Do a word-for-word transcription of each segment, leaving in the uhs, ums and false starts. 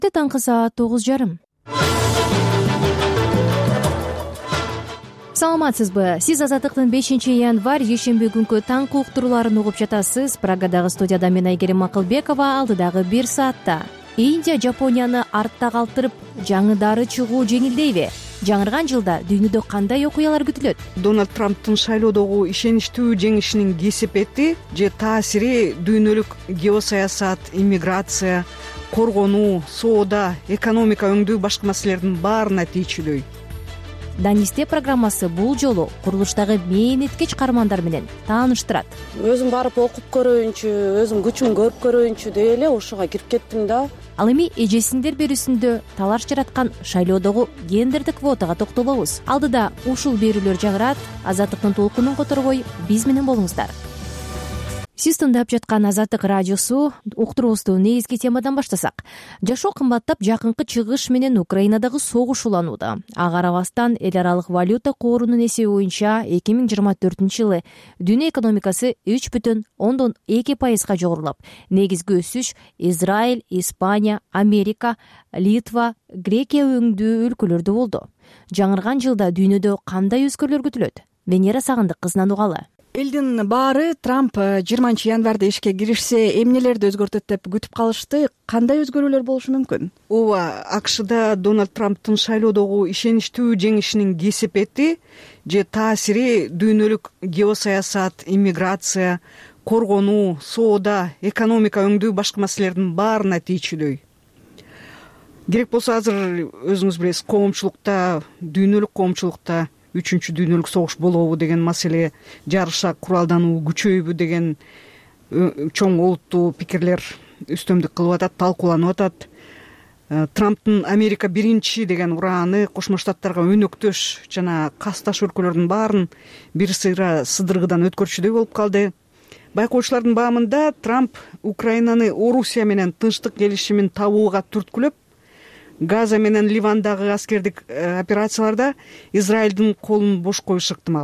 Кенттте таңкы саат тогуз жарым. Саламатсызбы? Сиз Азаттыктын бешинчи январь жешемби күнкү таңкы уктурууларын угуп жатасыз. Прагадагы студияда мен Айгерим Макылбекова. Алдыдагы бир саатта Индия Жапонияны артта калтырып, жаңыдары чыгуу жеңилдейби? Жаңырган жылда дүйнөдө кандай окуялар күтүлөт? Дональд Трамптын шайлоодогу ишеничтүү жеңишинин кесепети же таасири дүйнөлүк геосаясат, иммиграция, коргонуу, соода, экономика өңдүү башка маселелердин баарына тийчүлөй. Данисте программасы бул жолу курулуштагы мээниткеч каармандар менен тааныштырат. Өзүм барып окуп көрөйүнчү, өзүм күчүм көрүп көрөйүнчү деп эле ошого кирип кеттим да. Ал эми эжесиндер берүүсүндө талаш жараткан шайлоодогу гендердик квотага токтолобуз. Алдыда ушул берүүлөр жагырат. Азаттыктын толкунун которбой биз менен болуңуздар. Сиз тыңдап жаткан Азаттык радиосу. Уктуруубузду негизги темадан баштасак. Жашоо кымбаттап, жакынкы чыгыш менен Украинадагы согуш уланууда. Ага карабастан эл аралык валюта коорунун эсеби боюнча эки миң жыйырма төртүнчү жылы дүйнө экономикасы үч бүтүн ондон эки пайызга жогорулап, негизги өсүш Израиль, Испания, Америка, Литва, Грекия өңдүү өлкөлөрдө болду. Жаңырган жылда дүйнөдө кандай өзгөрүүлөр күтүлөт? Венера Сагындык кызынан угалы. Элдин баары Трамп жыйырманчы январда ишке киришсе эмнелерди өзгөртөт деп күтүп калышты. Кандай өзгөрүүлөр болушу мүмкүн? Ооба, АКШда Дональд Трамптын шайлоодогу ишеничтүү жеңишинин кесепети же таасири дүйнөлүк геосаясат, иммиграция, коргонуу, соода, экономика өңдүү башка маселелердин баарына тийчүлөй. Керек болсо азыр өзүңүз билесиз, коомчулукта, дүйнөлүк коомчулукта үчүнчү дүйнөлүк согуш болобу деген маселе, жарыша куралдануу күчөйбү деген чоң олуттуу пикирлер үстөмдүк кылып атат, талкууланып атат. Трамптын Америка биринчи деген урааны Кошмо Штаттарга өнөктөш жана касташ өлкөлөрдүн баарын бир сыйра сыдыргыдан өткөрчүдөй болуп калды. Байкоочулардын баамында Трамп Украинаны Орусия менен тынчтык келишимин табууга түрткүлөп, Газа менен Ливандагы аскердик операцияларда Израилдин колун бош коюшу ыктымал.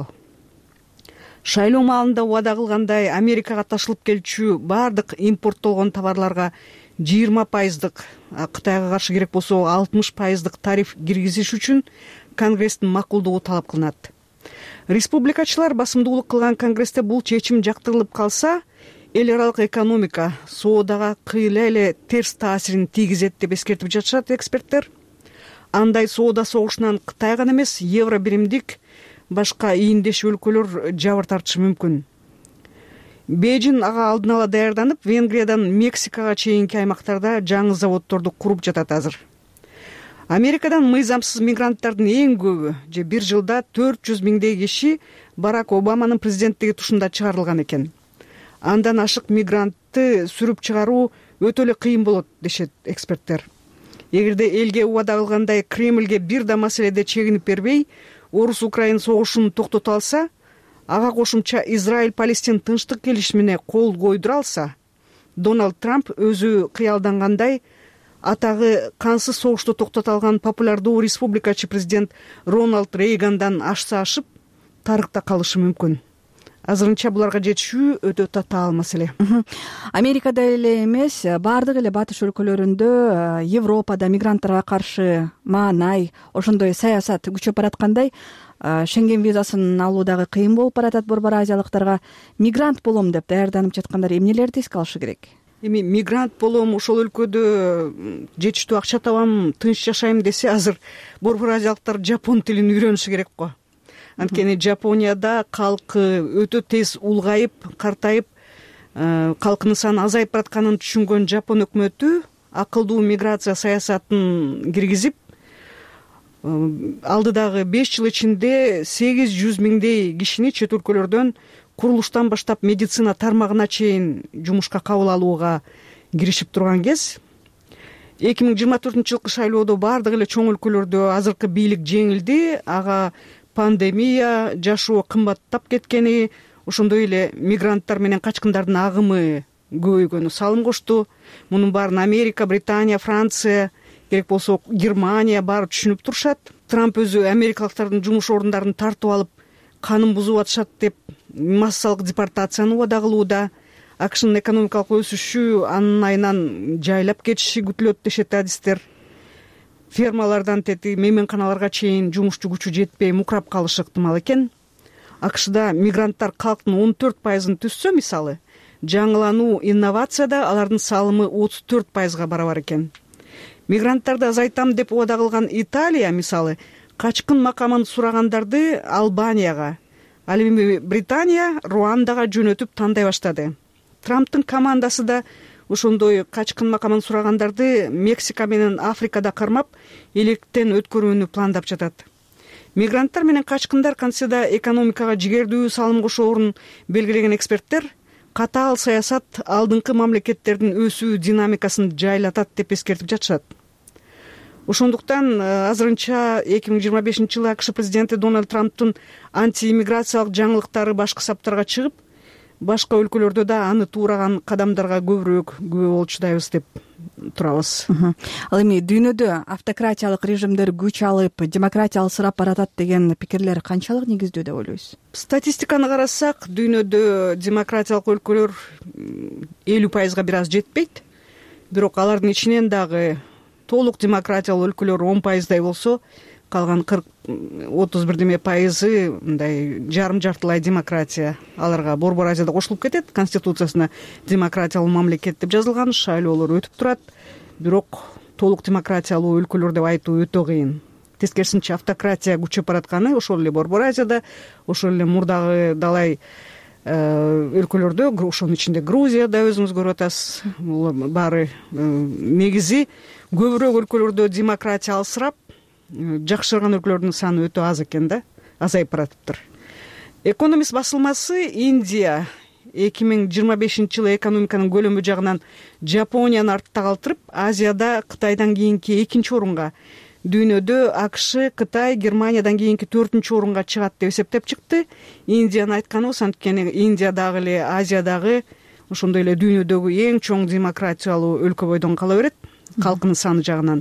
Шайлоо маалында убада кылгандай, Америкага ташылып келчү баардык импорттолгон товарларга жыйырма пайыздык, Кытайга каршы керек болсо алтымыш пайыздык тариф киргизиш үчүн Конгресстин макулдугу талап кылынат. Республикачылар басымдуулук кылган Конгрессте бул чечим жактырылып калса, эл аралык экономика, соодага кыйла эле терс таасирин тийгизет деп эскертип жатышат эксперттер. Андай соода согушунан Кытай гана эмес, евро биримдик башка ийиндеш өлкөлөр жабыр тартышы мүмкүн. Бейжин ага алдын ала даярданып, Венгриядан Мексикага чейинки аймактарда жаңы заводдорду куруп жатат азыр. Америкадан мыйзамсыз мигранттардын эң көбү, же бир жылда төрт жүз миңдей киши Барак Обаманын президенттиги тушунда чыгарылган экен. Андан ашык мигрантты сүрүп чыгаруу өтө эле кыйын болот дешет эксперттер. Эгерде элге убада кылгандай Кремльге бир да маселеде чегинип бербей, Орус-Украин согушун токтото алса, ага кошумча Израиль-Палестин тынчтык келишимине кол койдура алса, Дональд Трамп өзү кыялдангандай атагы кансыз согушту токтото алган популярдуу республикачы президент Рональд Рейгандан ашса ашып, тарыхта калышы мүмкүн. Азырынча буларга жетишүү өтө татаал маселе. Америкада эле эмес, баардык эле батыш өлкөлөрүндө, Европада мигранттарга каршы маанай, ошондой саясат күчөп бараткандай, Шенген визасын алуу дагы кыйын болуп баратат борбор азиялыктарга. Мигрант болом деп даярданып жаткандар эмнелерди эске алышы керек? Эми мигрант болом, ошол өлкөдө жетиштүү акча табам, тынч жашайм десе, азыр борбор азиялыктар жапон тилин үйрөнүшү керек го. Анткени Жапонияда калкы өтө тез улгайып, картайып, калкынын саны азайып баратканын түшүнгөн жапон өкмөтү акылдуу миграция саясатын киргизип, алдыдагы беш жыл ичинде сегиз жүз миңдей кишини чет өлкөлөрдөн курулуштан баштап медицина тармагына чейин жумушка кабыл алууга киришип турган кез. эки миң жыйырма төртүнчү жылкы шайлоодо баардык эле чоң өлкөлөрдө азыркы бийлик жеңилди. Ага пандемия, жашоо кымбаттап кеткени, ошондой эле мигранттар менен качкындардын агымы көбөйгөнү салым кошту. Мунун баарын Америка, Британия, Франция, керек болсо Германия баары түшүнүп турушат. Трамп өзү америкалыктардын жумуш орундарын тартып алып, канын бузуп атышат деп массалык депортацияны убада кылууда. акшнын экономикалык өсүшү анын айынан жайлап кетиши күтүлөт дешет адистер. Фермалардан тети мейманканаларга чейин жумушчу күчү жетпей мукрап калышы ыктымал экен. акшда мигранттар калктын он төрт пайызын түзсө, мисалы, жаңылануу, инновацияда алардын салымы отуз төрт пайызга барабар экен. Мигранттарды азайтам деп убада кылган Италия, мисалы, качкын макамын сурагандарды Албанияга, ал эми Британия Руандага жөнөтүп тандай баштады. Трамптын командасы да ошондой качкын макамын сурагандарды Мексика менен Африкада кармап, электен өткөрүүнү пландап жатат. Мигранттар менен качкындар концеда экономикага жигердүү салым кошоорун белгилеген эксперттер катаал саясат алдыңкы мамлекеттердин өсүү динамикасын жайлатат деп эскертип жатышат. Ошондуктан азырынча эки миң жыйырма бешинчи жылы АКШ президенти Дональд Трамптын антииммиграциялык жаңылыктары башкы саптарга чыгып, башка өлкөлөрдө да аны туураган кадамдарга көбүрөөк күбө болчудайбыз деп турабыз. Ал эми дүйнөдө автократиялык режимдер күч алып, демократия алсырап баратат деген пикирлер канчалык негиздүү деп ойлойсуз? Статистиканы карасак, дүйнөдө демократиялык өлкөлөр элүү пайызга бир аз жетпейт. Бирок алардын ичинен дагы толук демократиялык өлкөлөр он пайыздай болсо, калган кырк отуз бир деме пайызы мындай жарым жартылай демократия. Аларга Борбор Азияда кошулуп кетет. Конституциясына демократиялуу мамлекет деп жазылган, шайлоолор өтүп турат. Бирок толук демократиялуу өлкөлөр деп айтуу өтө кыйын. Тескерисинче автократия күчөп баратканы ошол эле Борбор Азияда, ошол эле мурдагы далай өлкөлөрдө, ошонун ичинде Грузияда өзүңүз көрүп атасыз. Бул баары негизи көбүрөөк өлкөлөрдө демократия алсырап, жакшырган өлкөлөрдүн саны өтө аз экен да, азайып баратыптыр. Экономист басылмасы Индия эки миң жыйырма бешинчи жылы экономиканын көлөмү жагынан Жапонияны артта калтырып, Азияда Кытайдан кийинки экинчи орунга, дүйнөдө АКШ, Кытай, Германиядан кийинки төртүнчү орунга чыгат деп эсептеп чыкты. Индиянын айтканыбыз, анткени Индия дагы эле Азиядагы, ошондой эле дүйнөдөгү эң чоң демократиялуу өлкө бойдон кала берет, калкынын саны жагынан.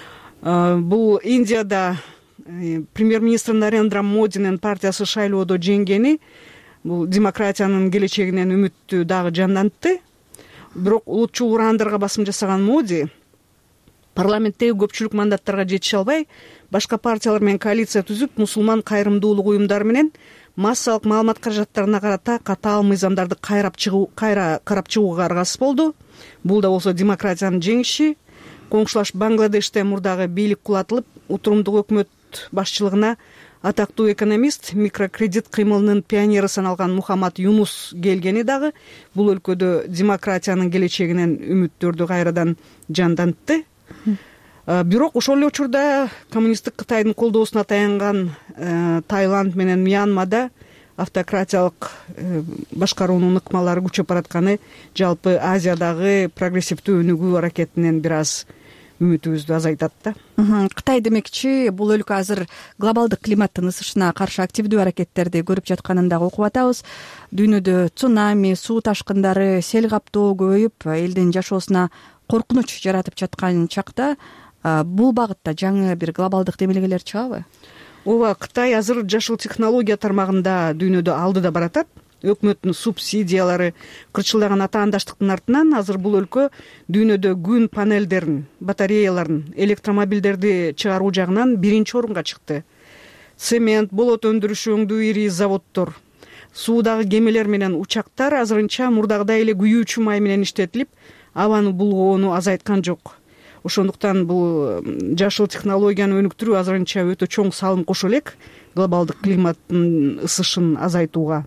Бул Индияда премьер-министр Нарендра Модинин партиясы шайлоодо жеңгени бул демократиянын келечегинен үмүттү дагы жандантты. Бирок улутчул ураандарга басым жасаган Моди парламенттеги көпчүлүк мандаттарга жетише албай, башка партиялар менен коалиция түзүп, мусулман кайрымдуулук уюмдары менен массалык маалымат каражаттарына карата катаал мыйзамдарды кайрап чыгуу, кайра карап чыгууга аргасыз болду. Бул да болсо демократиянын жеңиши. Коңшулаш Бангладеште мурдагы бийлик кулатылып, утурумдук өкмөт башчылыгына атактуу экономист, микрокредит кыймылынын пионери саналган Мухаммад Юнус келгени дагы бул өлкөдө демократиянын келечегинен үмүттөрдү кайрадан жандантты. Бирок ошол эле учурда коммунисттик Кытайдын колдоосуна таянган Таиланд менен Мьянмада автократиялык башкаруунун ыкмалары күчөп баратканы жалпы Азиядагы прогрессивдүү өнүгүү аракетинен бир аз үмүтүбүздү азайтат да. Кытай демекчи, бул өлкө азыр глобалдык климаттын ысышына каршы активдүү аракеттерди көрүп жатканын дагы угуп атабыз. Дүйнөдө цунами, суу ташкындары, сел каптоо көбөйүп, элдин жашоосуна коркунуч жаратып жаткан чакта бул багытта жаңы бир глобалдык демилгелер чыгабы? Ооба, Кытай азыр жашыл технология тармагында дүйнөдө алдыда баратат. Өкмөттүн субсидиялары кырчылдаган атаандаштыктын артынан азыр бул өлкө дүйнөдө күн панелдерин, батареяларын, электромобилдерди чыгаруу жагынан биринчи орунга чыкты. Цемент, болот өндүрүшү өңдүү ири заводдор, суудагы кемелер менен учактар азырынча мурдагыдай эле күйүүчү май менен иштетилип, абаны булгоону азайткан жок. Ошондуктан бул жашыл технологияны өнүктүрүү азырынча өтө чоң салым кошо элек глобалдык климаттын ысышын азайтууга.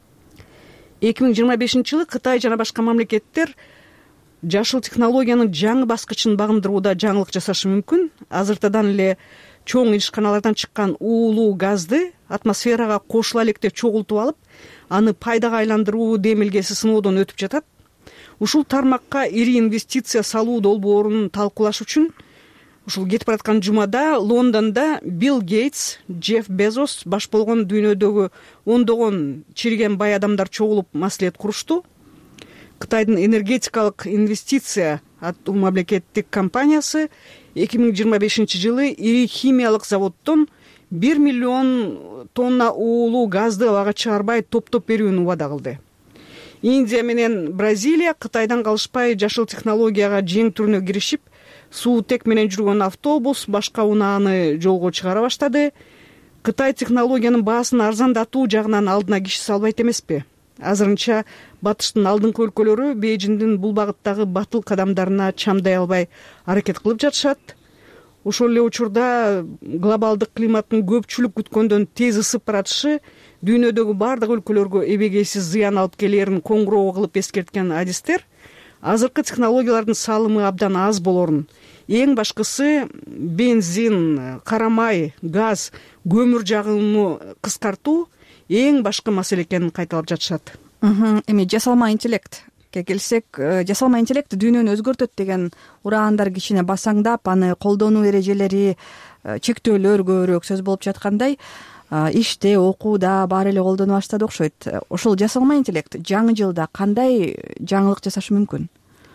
эки миң жыйырма бешинчи жылы Кытай жана башка мамлекеттер жашыл технологиянын жаңы баскычын багындырууда жаңылык жасашы мүмкүн. Азыртадан эле чоң ишканалардан чыккан уулуу газды атмосферага кошула электе чогултуп алып, аны пайдага айландыруу демилгеси сыноодон өтүп жатат. Ушул тармакка ири инвестиция салуу долбоорун талкуулаш үчүн ушул кетип бараткан жумада Лондондо Билл Гейтс, Джефф Безос баш болгон дүйнөдөгү ондогон чириген бай адамдар чогулуп маслихат курушту. Кытайдын энергетикалык инвестиция аттуу мамлекеттик компаниясы эки миң жыйырма бешинчи жылы ири химиялык заводдон бир миллион тонна уулуу газды абага чыгарбай топтоп берүүнү убада кылды. Индия менен Бразилия Кытайдан калышпай жашыл технологияга жең түрүнө киришип, суутек менен жүргөн автобус, башка унааны жолго чыгара баштады. Кытай технологиянын баасын арзандатуу жагынан алдына киши салбайт эмеспи? Азырынча батыштын алдыңкы өлкөлөрү Бейжиңдин бул багыттагы батыл кадамдарына чамдай албай аракет кылып жатышат. Ошол эле учурда глобалдык климаттын көпчүлүк күткөндөн тез ысып баратышы дүйнөдөгү бардык өлкөлөргө эбегейсиз зыян алып келерин коңгуроо кылып эскерткен адистер азыркы технологиялардын салымы абдан аз болорун, эң башкысы бензин, кара май, газ, көмүр жагууну кыскартуу эң башкы маселе экенин кайталап жатышат. Эми жасалма интеллектке келсек, жасалма интеллект дүйнөнү өзгөртөт деген ураандар кичине басаңдап, аны колдонуу эрежелери, чектөөлөр көбүрөөк сөз болуп жаткандай, иште, окууда баары эле колдоно баштады окшойт. Ошол жасалма интеллект жаңы жылда кандай жаңылык жасашы мүмкүн?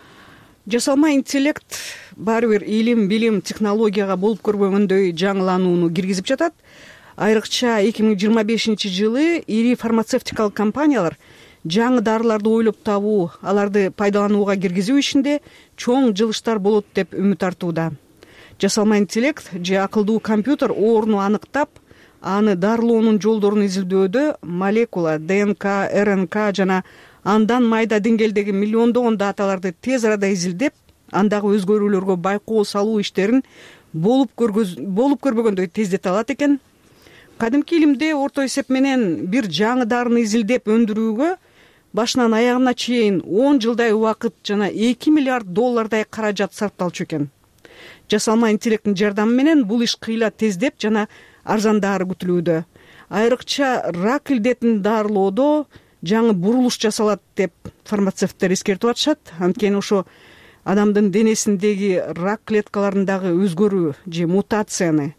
Жасалма интеллект баары бир илим, билим, технологияга болуп көрбөгөндөй жаңыланууну киргизип жатат. Айрыкча эки миң жыйырма бешинчи жылы ири фармацевтикалык компаниялар жаңы дарыларды ойлоп табуу, аларды пайдаланууга киргизүү ишинде чоң жылыштар болот деп үмүт артууда. Жасалма интеллект же акылдуу компьютер ооруну аныктап, аны дарылоонун жолдорун изилдөөдө молекула, ДНК, РНК жана андан майда деңгээлдеги миллиондогон даталарды тез арада изилдеп, андагы өзгөрүүлөргө байкоо салуу иштерин болуп көрбөгөндөй тездете алат экен. Кадимки илимде орто эсеп менен бир жаңы дарыны изилдеп өндүрүүгө башынан аягына чейин он жылдай убакыт жана эки миллиард доллардай каражат сарпталчу экен. Жасалма интеллекттин жардамы менен бул иш кыйла тездеп жана арзандары күтүлүүдө. Айрыкча рак илдетин дарылоодо жаңы бурулуш жасалат деп фармацевттер эскертип атышат. Анткени ошо адамдын денесиндеги рак клеткаларындагы өзгөрүү же мутацияны,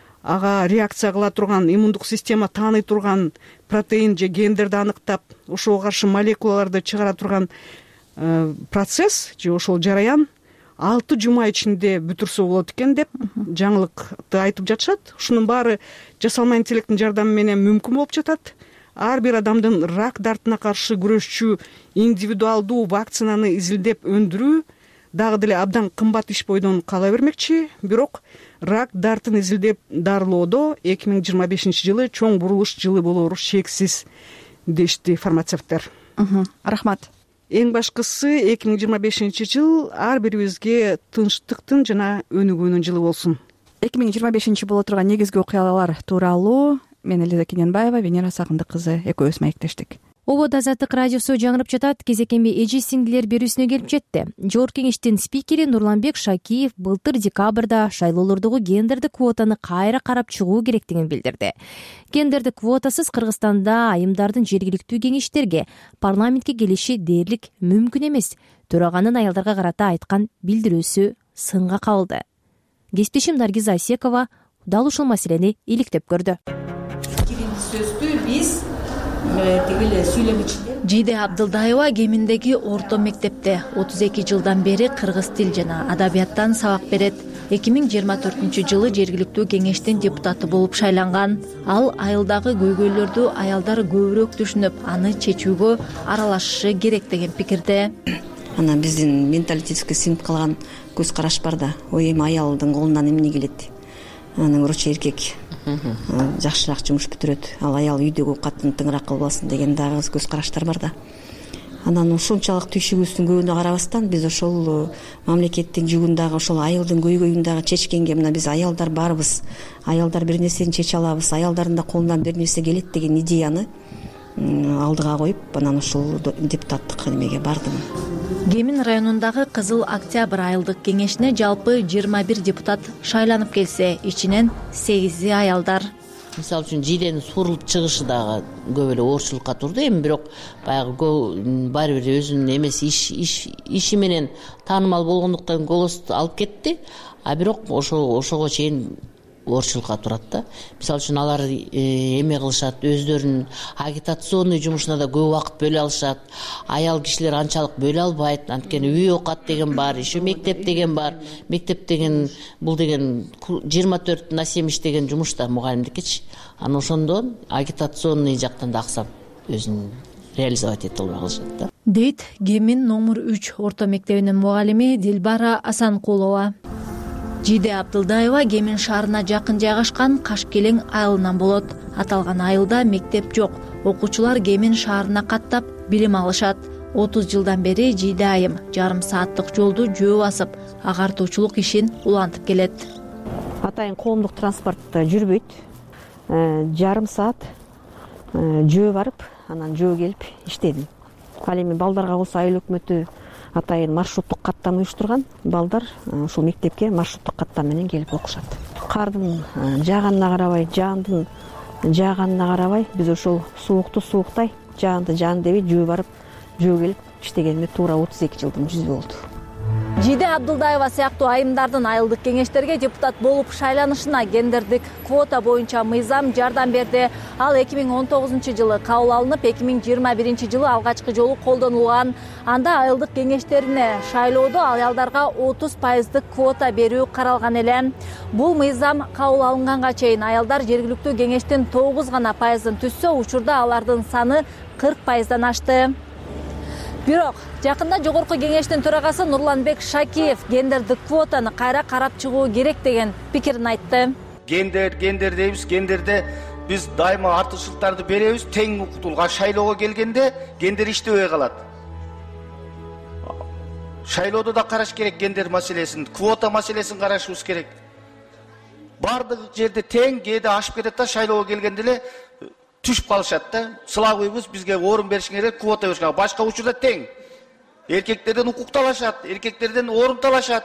ага реакция кыла турган, иммундук система тааный турган протеин же гендерди аныктап, ошого каршы молекулаларды чыгара турган э, процесс же ошол жараян алты жума ичинде бүтүрсө болот экен деп жаңылыкты айтып жатышат. Ушунун баары жасалма интеллекттин жардамы менен мүмкүн болуп жатат. Ар бир адамдын рак дартына каршы күрөшчү индивидуалдуу вакцинаны изилдеп өндүрүү дагы деле абдан кымбат иш бойдон кала бермекчи. Бирок рак дартын изилдеп дарылоодо эки миң жыйырма бешинчи жылы чоң бурулуш жылы болору шексиз дешти фармацевттер. Рахмат. Эң башкысы эки миң жыйырма бешинчи жыл ар бирибизге тынчтыктын жана өнүгүүнүн жылы болсун. эки миң жыйырма бешинчи боло турган негизги окуялар тууралуу мен Элиза Кененбаева, Венера Сагындык кызы экөөбүз маектештик. Обод Азаттык радиосу жаңырып жатат. Кезекемби эже сиңдилер берүүсүнө келип жетти. Жогорку кеңештин спикери Нурланбек Шакиев былтыр декабрда шайлоолордогу гендердик квотаны кайра карап чыгуу керектигин билдирди. Гендердик квотасыз Кыргызстанда айымдардын жергиликтүү кеңештерге, парламентке келиши дээрлик мүмкүн эмес. Төраганын аялдарга карата айткан билдирүүсү сынга кабылды. Кесиптешим Наргиза Асекова дал ушул маселени иликтеп көрдү. Сөздү биз тигиле сүйлөгүчүлөр Жиде Абдылдаева Кеминдеги орто мектепте отуз эки жылдан бери кыргыз тил жана адабияттан сабак берет. эки миң жыйырма төртүнчү жылы жергиликтүү кеңештин депутаты болуп шайланган. Ал айылдагы көйгөйлөрдү аялдар көбүрөөк түшүнүп, аны чечүүгө аралашышы керек деген пикирде. Ана биздин менталитетке сиңип калган көз караш бар да, ой эми аялдын колунан эмне келет. Анын уручу эркек жакшыраак жумуш бүтүрөт, ал аял үйдөгү катын тыңыраак кылбасын деген дагы көз караштар бар да. Анан ушунчалык түйшүгүбүздүн көбүнө карабастан биз ошол мамлекеттин жүгүндагы ошол айылдын көйгөйүн дагы чечкенге, мына биз аялдар барбыз, аялдар бир нерсени чече алабыз, аялдардын да колунан бир нерсе келет деген идеяны алдыга коюп, анан ушул депутаттык немеге бардым. Кемин районундагы Кызыл Октябрь айылдык кеңешине жалпы жыйырма бир депутат шайланып келсе, ичинен сегизи аялдар. Мисалы үчүн Жиденин сурулуп чыгышы дагы көп эле оорчулукка турду. Эми бирок баягы баары бир өзүнүн эмеси иш иш иши менен таанымал болгондуктан голос алып кетти. А бирок ошо ошого чейин оорчулукка турат да. Мисалы үчүн алар эме кылышат, өздөрүнүн агитационный жумушуна да көп убакыт бөлө алышат. Аял кишилер анчалык бөлө албайт. Анткени үй окат деген бар, иши мектеп деген бар. Мектеп деген бул деген жыйырма төрт на семь иштеген жумуш да мугалимдикичи. Анан ошондон агитационный жактан да аксап өзүн реализовать этип албай калышат да. дейт Гемин номер үч орто мектебинин мугалими Дилбара Асанкулова. Жиде Абдылдаева Гемин шаарына жакын жайгашкан Кашкелең айылынан болот. Аталган айылда мектеп жок. Окуучулар Гемин шаарына каттап билим алышат. отуз жылдан бери Жиде айым жарым сааттык жолду жөө басып, агартуучулук ишин улантып келет. Атайын коомдук транспортто жүрбөйт. Жарым саат жөө барып, анан жөө келип иштедим. Ал эми балдарга болсо айыл өкмөтү атайын маршруттук каттам уюштурган. Балдар ушул мектепке маршруттук каттам менен келип окушат. Кардын жааганына карабай, жаандын жааганына карабай биз ошол суукту сууктай, жаанды жаан дебей жөө барып, жөө келип иштегениме туура отуз эки жылдын жүзү болду. Жиде Абдылдаева сыяктуу айымдардын айылдык кеңештерге депутат болуп шайланышына гендердик квота боюнча мыйзам жардам берди. Ал эки миң он тогузунчу жылы кабыл алынып, эки миң жыйырма биринчи жылы алгачкы жолу колдонулган. Анда айылдык кеңештерине шайлоодо аялдарга отуз пайыздык квота берүү каралган эле. Бул мыйзам кабыл алынганга чейин аялдар жергиликтүү кеңештин тогуз гана пайызын түзсө, учурда алардын саны кырк пайыздан ашты. Бирок жакында жогорку кеңештин төрагасы Нурланбек Шакиев гендердик квотаны кайра карап чыгуу керек деген пикирин айтты. Гендер, гендер дейбиз, гендерде биз дайыма артыкчылыктарды беребиз, тең укутулган шайлоого келгенде гендер иштебей калат. Шайлоодо да караш керек гендер маселесин, квота маселесин карашыбыз керек. Бардык жерде тең, кээде ашып кетет да шайлоого келгенде эле түшүп калышат да. Сылабыбыз бизге орун беришиң керек, квота беришиң керек. Башка учурда тең. Эркектерден укук талашат, эркектерден орун талашат.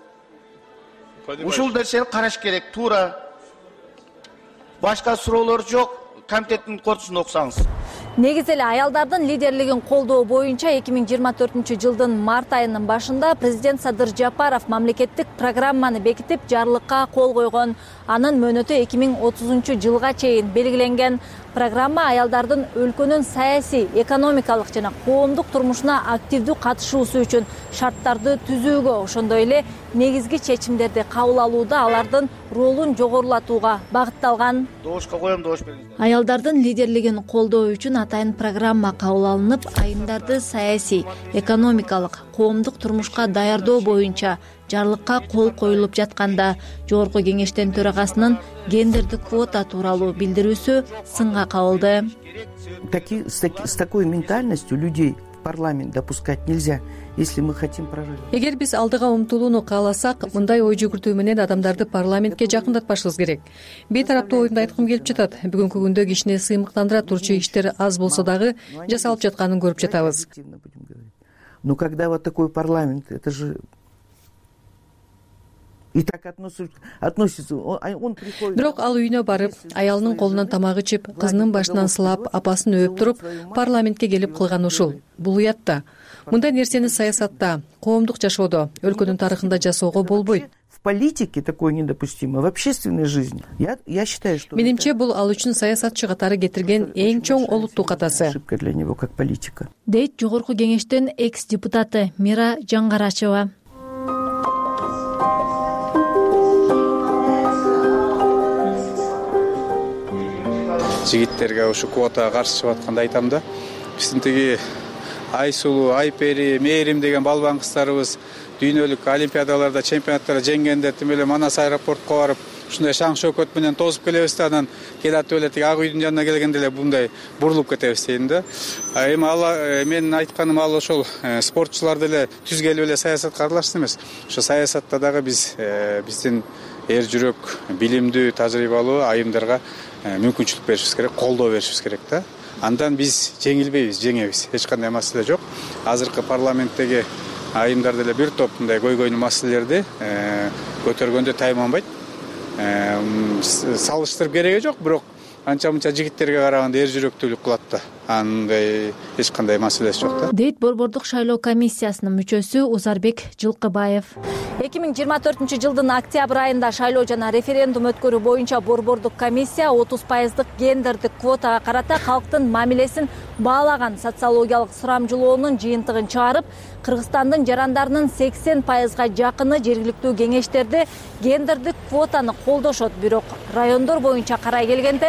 Ушул нерсени караш керек, туура. Башка суроолор жок. Комитеттин кортусун окусаңыз. Негизи эле аялдардын лидерлигин колдоо боюнча эки миң жыйырма төртүнчү жылдын март айынын башында президент Садыр Жапаров мамлекеттик программаны бекитип жарлыкка кол койгон. Анын мөөнөтү эки миң отузунчу жылга чейин белгиленген. Программа аялдардын өлкөнүн саясий, экономикалык жана коомдук турмушуна активдүү катышуусу үчүн шарттарды түзүүгө, ошондой эле негизги чечимдерди кабыл алууда алардын ролун жогорулатууга багытталган. Добушка коем, добуш бериңиздер. Аялдардын лидерлигин колдоо үчүн атайын программа кабыл алынып, айымдарды саясий, экономикалык, коомдук турмушка даярдоо боюнча жарлыкка кол коюлуп жатканда жогорку кеңештин төрагасынын гендердик квота тууралуу билдирүүсү сынга кабылды. С такой ментальностью людей в парламент допускать нельзя, если мы хотим прожить. Эгер биз алдыга умтулууну кааласак, мындай ой жүгүртүү менен адамдарды парламентке жакындатпашыбыз керек. Бейтараптуу оюмду айткым келип жатат. Бүгүнкү күндө кишини сыймыктандыра турчу иштер аз болсо дагы жасалып жатканын көрүп жатабыз. Но когда вот такой парламент, это же и так относится, он приходит. Бирок ал үйүнө барып, аялынын колунан тамак ичип, кызынын башынан сылап, апасын өөп туруп, парламентке келип кылган ушул. Бул уят да. Мындай нерсени саясатта, коомдук жашоодо, өлкөнүн тарыхында жасоого болбойт. В политике такое недопустимо, в общественной жизни. Я, я считаю, что... Менимче, бул ал үчүн саясатчы катары кетирген эң чоң олуттуу катасы. Ошибка для него как политика. Дейт жогорку кеңештин экс-депутаты Мира Жаңгарачева. Жигиттерге ушу квотага каршы чыгып атканда айтам да. Биздин тиги Айсулуу, Айпери, Мээрим деген балбан кыздарыбыз дүйнөлүк олимпиадаларда, чемпионаттарда жеңгенде тим эле Манас аэропортко барып, ушундай шаң шөкөт менен тосуп келебиз да, анан келатып эле тиги Ак үйдүн жанына келгенде эле мындай бурулуп кетебиз дейм да. Эми ал менин айтканым ал ошол спортчуларды эле түзгелип эле саясатка аралашсын эмес. Ошо саясатта дагы биз биздин эр жүрөк, билимдүү, тажрыйбалуу айымдарга мүмкүнчүлүк беришибиз керек, колдоо беришибиз керек да. Андан биз жеңилбейбиз, жеңебиз. Эч кандай маселе жок. Азыркы парламенттеги айымдар деле бир топ мындай көйгөйнүү маселелерди көтөргөндө тайманбайт. Салыштырып кереги жок, бирок анча-мынча жигиттерге караганда эр жүрөктүүлүк кылат да. Андай эч кандай маселеси жок да. Дейт Борбордук шайлоо комиссиясынын мүчөсү Узарбек Жылкыбаев. эки миң жыйырма төртүнчү жылдын октябрь айында шайлоо жана референдум өткөрүү боюнча Борбордук комиссия отуз пайыздык гендердик квотага карата калктын мамилесин баалаган социологиялык сурамжылоонун жыйынтыгын чыгарып, Кыргызстандын жарандарынын сексен пайызга жакыны жергиликтүү кеңештерде гендердик квотаны колдошот, бирок райондор боюнча карай келгенде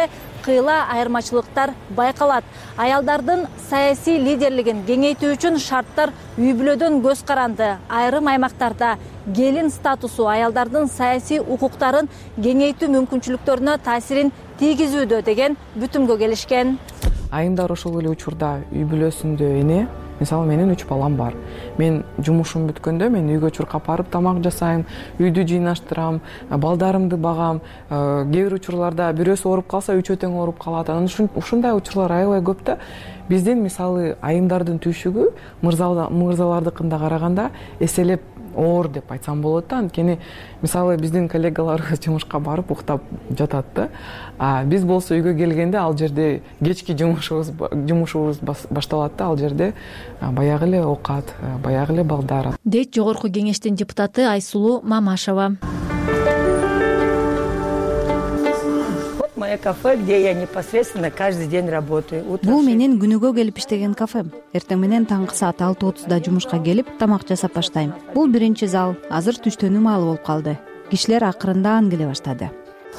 кыйла айырмачылыктар байкалат. Аялдардын саясий лидерлигин кеңейтүү үчүн шарттар үй бүлөдөн көз каранды. Айрым аймактарда келин статусу аялдардын саясий укуктарын кеңейтүү мүмкүнчүлүктөрүнө таасирин тийгизүүдө деген бүтүмгө келишкен. Айымдар ошол эле учурда үй бүлөсүндө эне. Мисалы менин үч балам бар. Мен жумушум бүткөндө мен үйгө чуркап барып тамак жасайм, үйдү жыйнаштырам, балдарымды багам. Кээ бир учурларда бирөөсү ооруп калса, үчөө тең ооруп калат. Анан ушундай учурлар аябай көп да. Биздин мисалы айымдардын түйшүгү мырзалардыкына караганда эселеп оор деп айтсам болот да. Анткени мисалы биздин коллегаларыбыз жумушка барып уктап жатат да. А биз болсо үйгө келгенде ал жерде кечки жумушубуз жумушубуз башталат да. Ал жерде баягы эле оокат, баягы эле балдар. Дейт жогорку кеңештин депутаты Айсулуу Мамашева. Моя кафе, где я непосредственно каждый день работаю. Бул менин күнүгө келип иштеген кафем. Эртең менен таңкы саат алты отузда жумушка келип тамак жасап баштайм. Бул биринчи зал. Азыр түштөнүү маалы болуп калды. Кишилер акырындан келе баштады.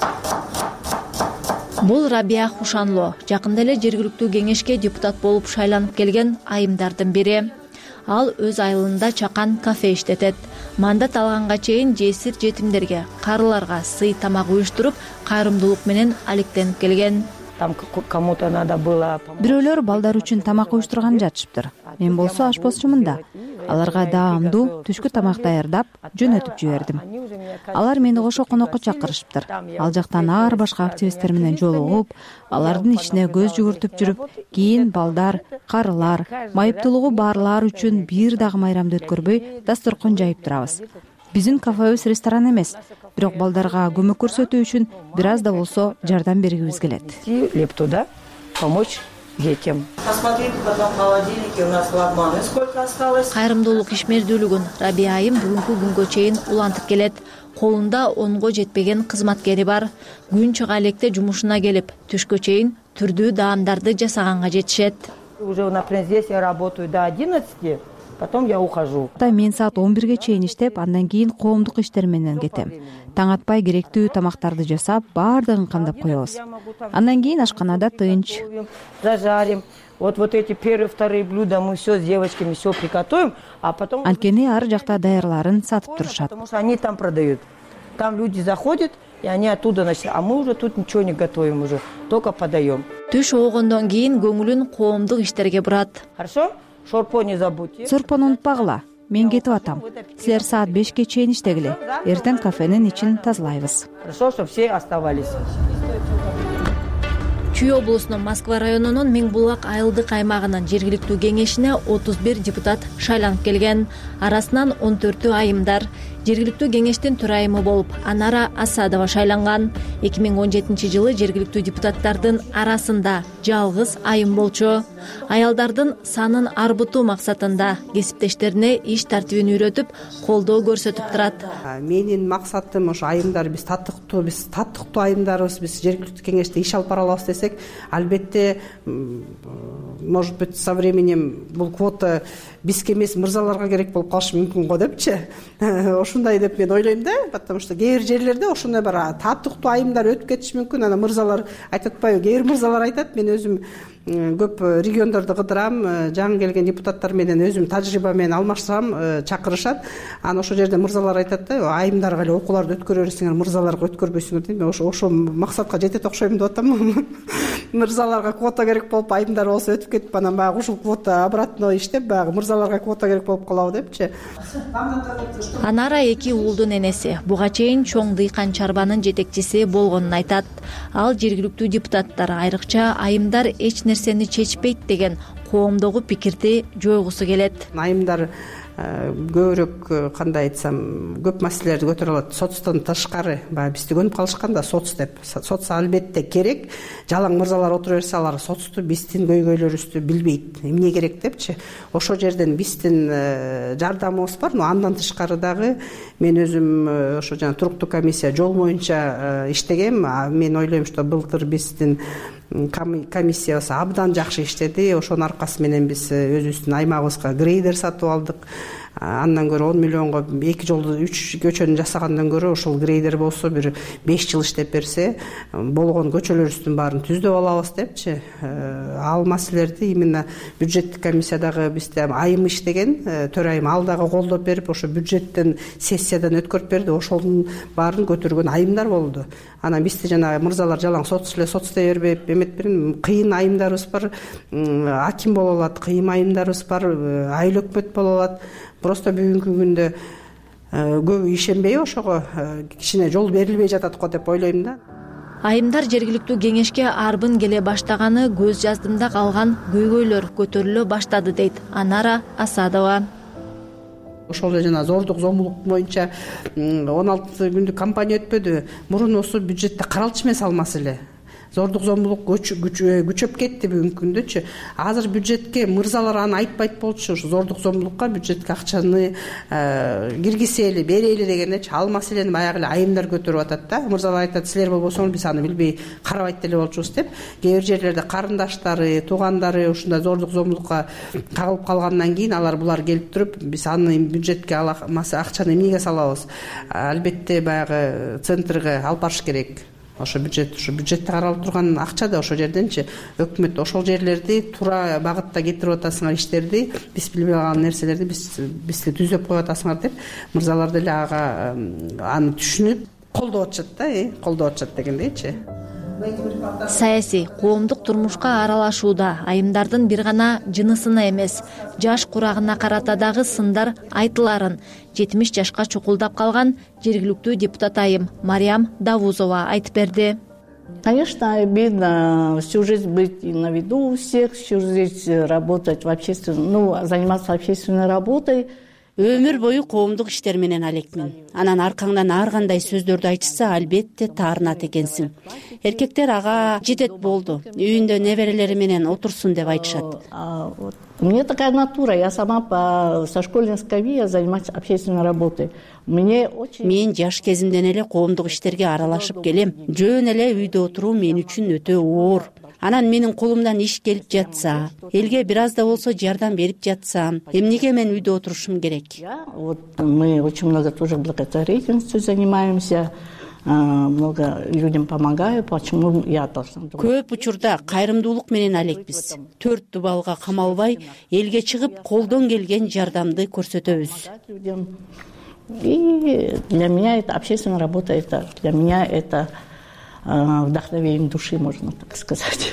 Бул Рабия Хушанло, жакында эле жергиликтүү кеңешке депутат болуп шайланып келген айымдардын бири. Ал өз айылында чакан кафе иштетет. Мандат алганга чейин жесир жетимдерге, карыларга сый тамак уюштуруп, кайрымдуулук менен алектенип келген. Там кому-то надо было. Бирөөлөр балдар үчүн тамак уюштурган жатышыптыр. Мен болсо ашпозчумун да. Аларга даамдуу түшкү тамак даярдап, жөнөтүп жибердим. Алар мени кошо конокко чакырышыптыр. Ал жактан ар башка активисттер менен жолугуп, алардын ишине көз жүгүртүп жүрүп, кийин балдар, карылар, майыптуулугу барлар үчүн бир дагы майрамды өткөрбөй дасторкон жайып турабыз. Биздин кафебиз ресторан эмес, бирок балдарга көмөк көрсөтүү үчүн бир аз да болсо жардам бергибиз келет. Лептуда помочь детям. Посмотрите потом в холодильнике, у нас лагманы сколько осталось. Кайрымдуулук ишмердүүлүгүн Рабия айым бүгүнкү күнгө чейин улантып келет. Колунда онго жетпеген кызматкери бар. Күн чыга электе жумушуна келип, түшкө чейин түрдүү даамдарды жасаганга жетишет. Уже, например, здесь я работаю до одиннадцати. Потом я ухожу. Мен саат он бирге чейин иштеп, андан кийин коомдук иштер менен кетем. Таң атпай керектүү тамактарды жасап, баардыгын камдап коебуз. Андан кийин ашканада тынч. Зажарим. Вот вот эти первые, вторые блюда мы все с девочками все приготовим, а потом. Анткени ар жакта даярларын сатып турушат. Потому что они там продают. Там люди заходят, и они оттуда начинают. А мы уже тут ничего не готовим уже, только подаем. Түш оогондон кийин көңүлүн коомдук иштерге бурат. Хорошо? Шорпо не забудьте. Сорпону унутпагыла. Мен кетип атам. Силер саат бешке чейин иштегиле. Эртең кафенин ичин тазалайбыз. Хорошо, чтобы все оставались. Чүй облусунун Москва районунун Миң Булак айылдык аймагынын жергиликтүү кеңешине отуз бир депутат шайланып келген. Арасынан он төртү айымдар. Жергиликтүү кеңештин төрайымы болуп Анара Асадова шайланган. эки миң он жетинчи жылы жергиликтүү депутаттардын арасында жалгыз айым болчу. Аялдардын санын арбытуу максатында кесиптештерине иш тартибин үйрөтүп, колдоо көрсөтүп турат. Менин максатым ошо айымдар биз таттыктуу, биз таттыктуу айымдарбыз, биз жергиликтүү кеңеште иш алып бара алабыз десек, албетте, может быть, со временем бул квота бизге эмес мырзаларга керек болуп калышы мүмкүн го депчи. Ушундай деп мен ойлойм да, потому что кээ бир жерлерде ошондой бир таттыктуу айымдар өтүп кетиши мүмкүн. Анан мырзалар айтып атпайбы? Кээ бир мырзалар айтат, мен өзүм көп региондорду кыдырам, жаңы келген депутаттар менен өзүм тажрыйба менен алмашсам, чакырышат. Анан ошол жерде мырзалар айтат да, айымдарга эле окууларды өткөрө берсеңер, мырзаларга өткөрбөйсүңөр дейм. Мен ошо ошол максатка жетет окшойм деп атам. Мырзаларга квота керек болуп, айымдар болсо өтүп кетип, анан баягы ушул квота обратно иштеп, баягы мырзаларга квота керек болуп калабы депчи. Анара эки уулдун энеси. Буга чейин чоң дыйкан чарбанын жетекчиси болгонун айтат. Ал жергиликтүү депутаттар, айрыкча айымдар эч нерсени чечпейт деген коомдогу пикирди жойгусу келет. Айымдар көбүрөөк кандай айтсам, көп маселелерди көтөрө алат. Соцтон тышкары, баягы бизди көнүп калышкан да соц деп. Соц албетте керек. Жалаң мырзалар отура берсе, алар соцту биздин көйгөйлөрүбүздү билбейт. Эмне керек депчи. Ошол жерден биздин жардамыбыз бар. Но андан тышкары дагы мен өзүм ошо жана туруктуу комиссия жол боюнча иштегем. Мен ойлойм, что былтыр биздин комиссиябыз абдан жакшы иштеди. Ошонун аркасы менен биз өзүбүздүн аймагыбызга грейдер сатып алдык. андан көрө он миллионго эки жолду үч көчөнү жасагандан көрө ошол грейдер болсо бир беш жыл иштеп берсе болгон көчөлөрүбүздүн баарын түздөп алабыз депчи. Ал маселелерди именно бюджеттик комиссиядагы бизде айым иштеген төрайым ал дагы колдоп берип ошо бюджеттен сессиядан өткөрүп берди. Ошонун баарын көтөргөн айымдар болду. Анан бизде жанагы мырзалар жалаң соц эле соцтой бербеп эметпирин кыйын айымдарыбыз бар, аким боло алат, кыйын айымдарыбыз бар, айыл өкмөт боло алат. Просто бүгүнкү күндө көбү ишенбей ошого кичине жол берилбей жатат го деп ойлойм да. Айымдар жергиликтүү кеңешке арбын келе баштаганы көз жаздымда калган көйгөйлөр көтөрүлө баштады дейт Анара Асадова. Ошол эле жана зордук зомбулук боюнча он алты күндүк кампания өтпөдү. Мурун осу бюджетте каралчу эмес ал маселе. Зордук зомбулук күчөп кетти бүгүнкү күндөчү. Азыр бюджетке мырзалар аны айтпайт болчу. Ушу зордук зомбулукка бюджетке акчаны киргизели, берели дегендечи. Ал маселени баягы эле айымдар көтөрүп атат да. Мырзалар айтат, силер болбосоңуз биз аны билбей карабайт деле болчубуз деп. Кээ бир жерлерде карындаштары, туугандары ушундай зордук зомбулукка кагылып калгандан кийин алар булар келип туруп, биз аны бюджетке акчаны эмнеге салабыз? Албетте баягы центрге алып барыш керек. Ошо бюджет, ошо бюджетте каралып турган акча да ошол жерденчи өкмөт ошол жерлерди туура багытта кетирип атасыңар, иштерди, биз билбей калган нерселерди биз бизди түзөп коюп атасыңар деп мырзалар деле ага аны түшүнүп колдоп атышат да, колдоп атышат дегендейчи. Саясий, коомдук турмушка аралашууда айымдардын бир гана жынысына эмес, жаш курагына карата дагы сындар айтыларын жетимиш жашка чукулдап калган жергиликтүү депутат айым Мариям Давузова айтып берди. Конечно, обидно всю жизнь быть на виду у всех, всю жизнь работать в общественном, ну, заниматься общественной работой. Өмүр бою коомдук иштер менен алекмин. Анан аркаңдан ар кандай сөздөрдү айтышса, албетте таарынат экенсиң. Эркектер ага жетет болду, үйүндө неберелери менен отурсун деп айтышат. У меня такая натура, я сама по со школьной скамьи я занимаюсь общественной работой. Мне очень Мен жаш кезимден эле коомдук иштерге аралашып келем. Жөн эле үйдө отуруу мен үчүн өтө оор. Анан менин колумдан иш келип жатса, элге бир аз да болсо жардам берип жатсам, эмнеге мен үйдө отурушум керек? Вот мы очень много тоже благотворительностью занимаемся, много людям помогаю, почему я должна. Көп учурда кайрымдуулук менен алекпиз. Төрт дубалга камалбай, элге чыгып колдон келген жардамды көрсөтөбүз. И для меня это общественная работа, это для меня это вдохновение души, можно так сказать.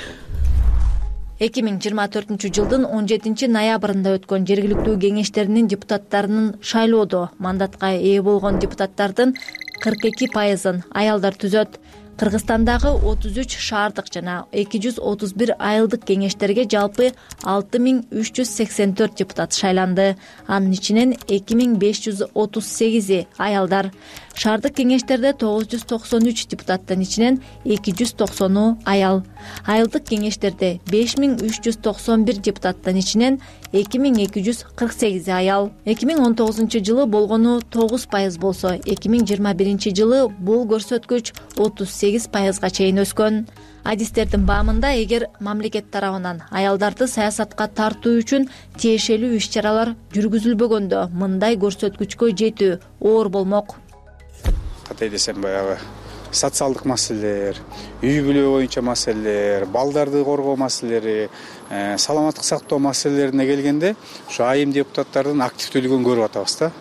эки миң жыйырма төртүнчү жылдын он жетинчи ноябрында өткөн жергиликтүү кеңештеринин депутаттарынын шайлоодо мандатка ээ болгон депутаттардын кырк эки пайызын аялдар түзөт. Кыргызстандагы отуз үч шаардык жана эки жүз отуз бир айылдык кеңештерге жалпы алты миң үч жүз сексен төрт депутат шайланды. Анын ичинен эки миң беш жүз отуз сегизи аялдар. Шаардык кеңештерде тогуз жүз токсон үч депутаттын ичинен эки жүз токсону аял. Айылдык кеңештерде беш миң үч жүз токсон бир депутаттын ичинен эки миң эки жүз кырк сегизи аял. эки миң он тогузунчу жылы болгону тогуз пайыз болсо, эки миң жыйырма биринчи жылы бул көрсөткүч отуз сегиз пайызга чейин өскөн. Адистердин баамында, эгер мамлекет тарабынан аялдарды саясатка тартуу үчүн тиешелүү иш-чаралар жүргүзүлбөгөндө, мындай көрсөткүчкө жетүү оор болмок. Кандай десем, баягы социалдык маселелер, үй бүлө боюнча маселелер, балдарды коргоо маселелери, саламаттык сактоо маселелерине келгенде, ушу айым депутаттардын активдүүлүгүн көрүп атабыз да.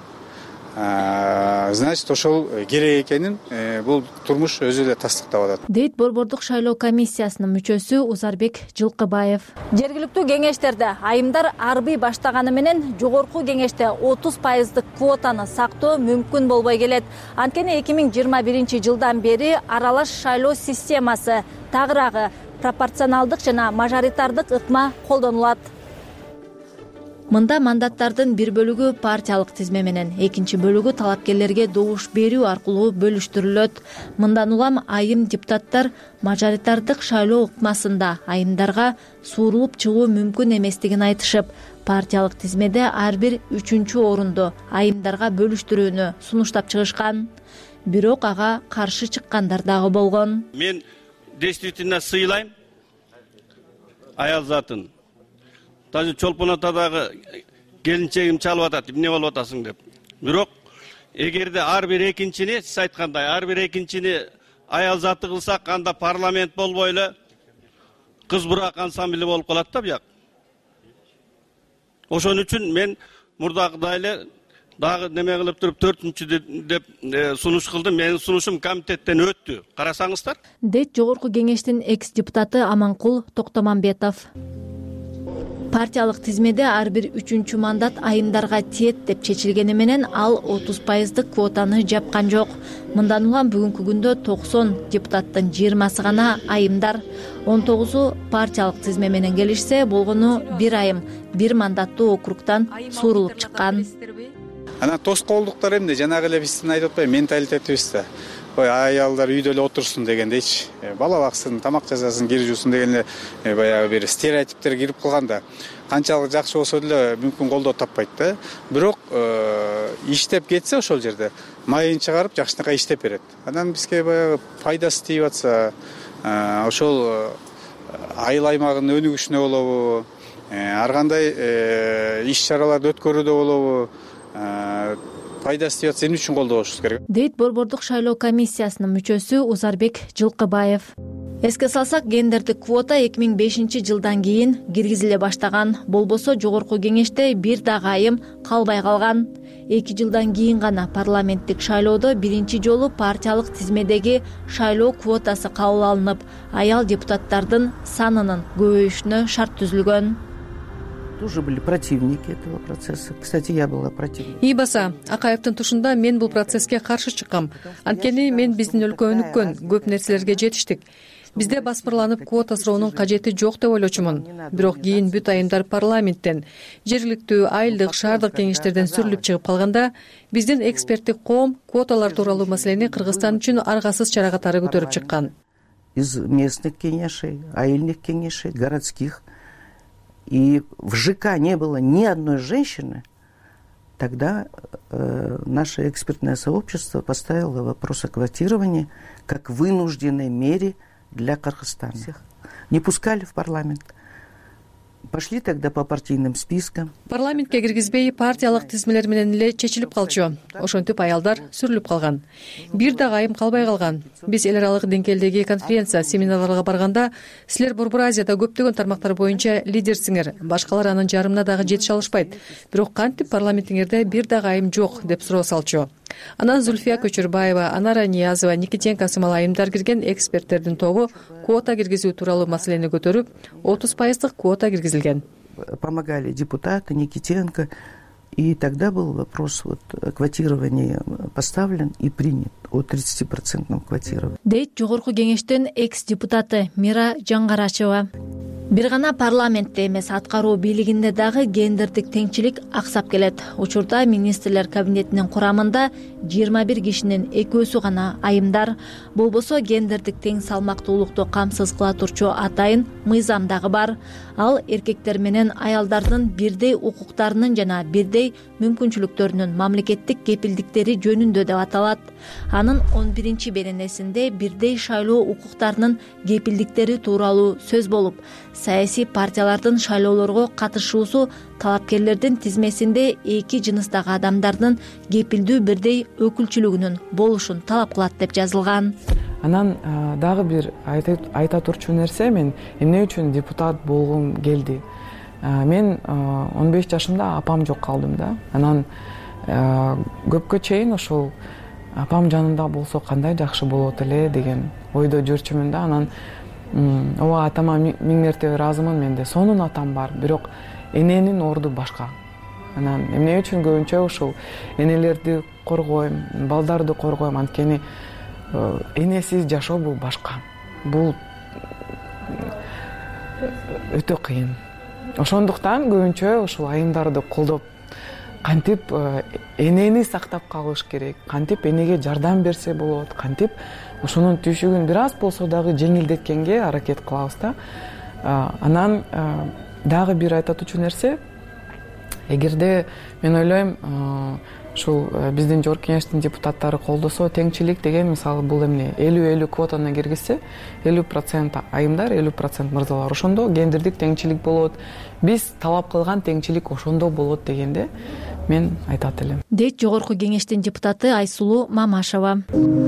Значит, ошол керек экенин бул турмуш өзү эле тастыктап атат. Дейт Борбордук шайлоо комиссиясынын мүчөсү Узарбек Жылкыбаев. Жергиликтүү кеңештерде айымдар арбый баштаганы менен жогорку кеңеште отуз пайыздык квотаны сактоо мүмкүн болбой келет. Анткени эки миң жыйырма биринчи жылдан бери аралаш шайлоо системасы, тагыраагы пропорционалдык жана мажоритардык ыкма колдонулат. Мында мандаттардын бир бөлүгү партиялык тизме менен, экинчи бөлүгү талапкерлерге добуш берүү аркылуу бөлүштүрүлөт. Мындан улам айым депутаттар мажоритардык шайлоо ыкмасында айымдарга суурулуп чыгуу мүмкүн эместигин айтышып, партиялык тизмеде ар бир үчүнчү орунду айымдарга бөлүштүрүүнү сунуштап чыгышкан. Бирок ага каршы чыккандар дагы болгон. Мен действительно сыйлайм аял затын. Даже Чолпон атадагы келинчегим чалып атат, эмне болуп атасың деп. Бирок эгерде ар бир экинчини, сиз айткандай, ар бир экинчини аял заты кылсак, анда парламент болбой эле кыз бурак ансамбли болуп калат да буяк. Ошон үчүн мен мурдагыдай эле дагы неме кылып туруп төртүнчү деп сунуш кылдым. Менин сунушум комитеттен өттү. Карасаңыздар. Дейт жогорку кеңештин экс депутаты Аманкул Токтомамбетов. Партиялык тизмеде ар бир үчүнчү мандат айымдарга тиет деп чечилгени менен ал отуз пайыздык квотаны жапкан жок. Мындан улам бүгүнкү күндө токсон депутаттын жыйырмасы гана айымдар, он тогузу партиялык тизме менен келишсе, болгону бир айым бир мандаттуу округтан суурулуп чыккан. Анан тоскоолдуктар эмне, жанагы эле биздин айтып атпайбы, менталитетибизде. Ой, аялдар үйдө эле отурсун дегендейчи. Бала баксын, тамак жасасын, кир жуусын деген эле баягы бир стереотиптер кирип калганда, канчалык жакшы болсо деле мүмкүн колдоо таппайт да. Бирок иштеп кетсе ошол жерде майын чыгарып жакшынакай иштеп берет. Анан бизге баягы пайдасы тийип атса, ошол айыл аймагынын өнүгүшүнө болобу, ар кандай иш чараларды өткөрүүдө болобу, пайдасы тийип атса эмне үчүн колдобошубуз керек? Дейт Борбордук шайлоо комиссиясынын мүчөсү Узарбек Жылкыбаев. Эске салсак, гендердик квота эки миң бешинчи жылдан кийин киргизиле баштаган. Болбосо жогорку кеңеште бир дагы айым калбай калган. эки жылдан кийин гана парламенттик шайлоодо биринчи жолу партиялык тизмедеги шайлоо квотасы кабыл алынып, аял депутаттардын санынын көбөйүшүнө шарт түзүлгөн. Тоже были противники этого процесса. Кстати, я была противник. ий баса Акаевдин тушунда мен бул процесске каршы чыккам. Анткени мен биздин өлкө өнүккөн, көп нерселерге жетиштик. Бизде басмырланып квота суроонун кажети жок деп ойлочумун. Бирок кийин бүт айымдар парламенттен, жергиликтүү, айылдык, шаардык кеңештерден сүрүлүп чыгып калганда, биздин эксперттик коом квоталар тууралуу маселени Кыргызстан үчүн аргасыз чара катары көтөрүп чыккан. Из местных кеңешей, айылдык кеңешей, городских. И в ЖК не было ни одной женщины, тогда э, наше экспертное сообщество поставило вопрос о квотировании как вынужденной мере для Кыргызстана. Не пускали в парламент. Пошли тогда по партийным спискам. Парламентке киргизбей партиялык тизмелер менен эле чечилип калчу. Ошентип аялдар сүрүлүп калган. Бир дагы айым калбай калган. Биз эл аралык деңгээлдеги конференция, семинарларга барганда, силер Борбор Азияда көптөгөн тармактар боюнча лидерсиңер, башкалар анын жарымына дагы жетише алышпайт. Бирок кантип парламентиңерде бир дагы айым жок деп суроо салчу. Анан Зульфия Көчүрбаева, Анара Ниязова, Никитенко сымал айымдар кирген эксперттердин тобу квота киргизүү тууралуу маселени көтөрүп, отуз пайыздык квота киргизилген. Помогали депутаты Никитенко, и тогда был вопрос вот квотирования поставлен и принят о тридцатипроцентном квотировании. Дейт жогорку кеңештин экс-депутаты Мира Жаңгарачева. Бир гана парламентте эмес, аткаруу бийлигинде дагы гендердик теңчилик аксап келет. Учурда министрлер кабинетинин курамында жыйырма бир кишинин экөөсү гана айымдар. Болбосо гендердик тең салмактуулукту камсыз кыла турчу атайын мыйзам дагы бар. Ал эркектер менен аялдардын бирдей укуктарынын жана бирдей мүмкүнчүлүктөрүнүн мамлекеттик кепилдиктери жөнүндө деп аталат. Анын он биринчи беренесинде бирдей шайлоо укуктарынын кепилдиктери тууралуу сөз болуп, саясий партиялардын шайлоолорго катышуусу талапкерлердин тизмесинде эки жыныстагы адамдардын кепилдүү бирдей өкүлчүлүгүнүн болушун талап кылат деп жазылган. Анан дагы бир айта турчу нерсе, мен эмне үчүн депутат болгум келди. Мен он беш жашымда апам жок калдым да. Анан көпкө чейин ошол апам жанында болсо кандай жакшы болот эле деген ойдо жүрчүмүн да. Анан ооба, атама миң мертебе ыраазымын, менде сонун атам бар, бирок эненин орду башка. Анан эмне үчүн көбүнчө ушул энелерди коргойм, балдарды коргойм, анткени энесиз жашоо бул башка. Бул өтө кыйын. Ошондуктан көбүнчө ушул айымдарды колдоп, кантип энени сактап калыш керек, кантип энеге жардам берсе болот, кантип ошонун түйшүгүн бир аз болсо дагы жеңилдеткенге аракет кылабыз да. Анан дагы бир айта турчу нерсе, эгерде мен ойлойм ушул биздин жогорку кеңештин депутаттары колдосо, теңчилик деген мисалы бул эмне элүү элүү квотаны киргизсе, элүү процент айымдар, элүү процент мырзалар, ошондо гендердик теңчилик болот. Биз талап кылган теңчилик ошондо болот дегенде мен айтат элем, дейт жогорку кеңештин депутаты Айсулуу Мамашева.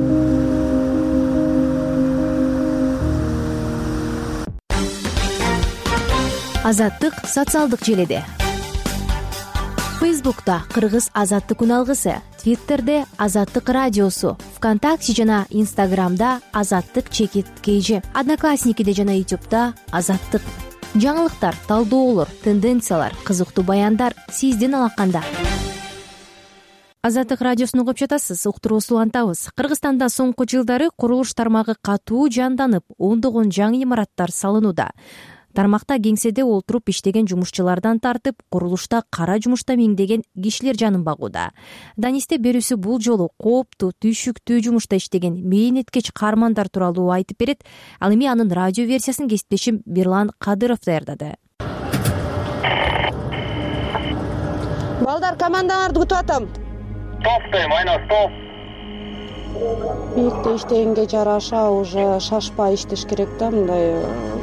Азаттык социалдык желеде. Фейсбукта Кыргыз Азаттык күн алгысы, Твиттерде Азаттык радиосу, ВКонтакте жана Инстаграмда Азаттык чекит кейжи, Одноклассникиде жана Ютубда Азаттык. Жаңылыктар, талдоолор, тенденциялар, кызыктуу баяндар сиздин алаканда. Азаттык радиосун угуп жатасыз, уктуруусу улантабыз. Кыргызстанда соңку жылдары курулуш тармагы катуу жанданып, ондогон жаңы имараттар салынууда. Тармакта кеңседе олтуруп иштеген жумушчулардан тартып, курулушта кара жумушта миңдеген кишилер жанын багууда. Данисте берүүсү бул жолу кооптуу, түйшүктүү жумушта иштеген мээнеткеч каармандар тууралуу айтып берет. Ал эми анын радио версиясын кесиптешим Бирлан Кадыров даярдады. Балдар, командаңарды күтүп атам. Топтойм, айна стоп. Бийикте иштегенге жараша уже шашпай иштеш керек да, мындай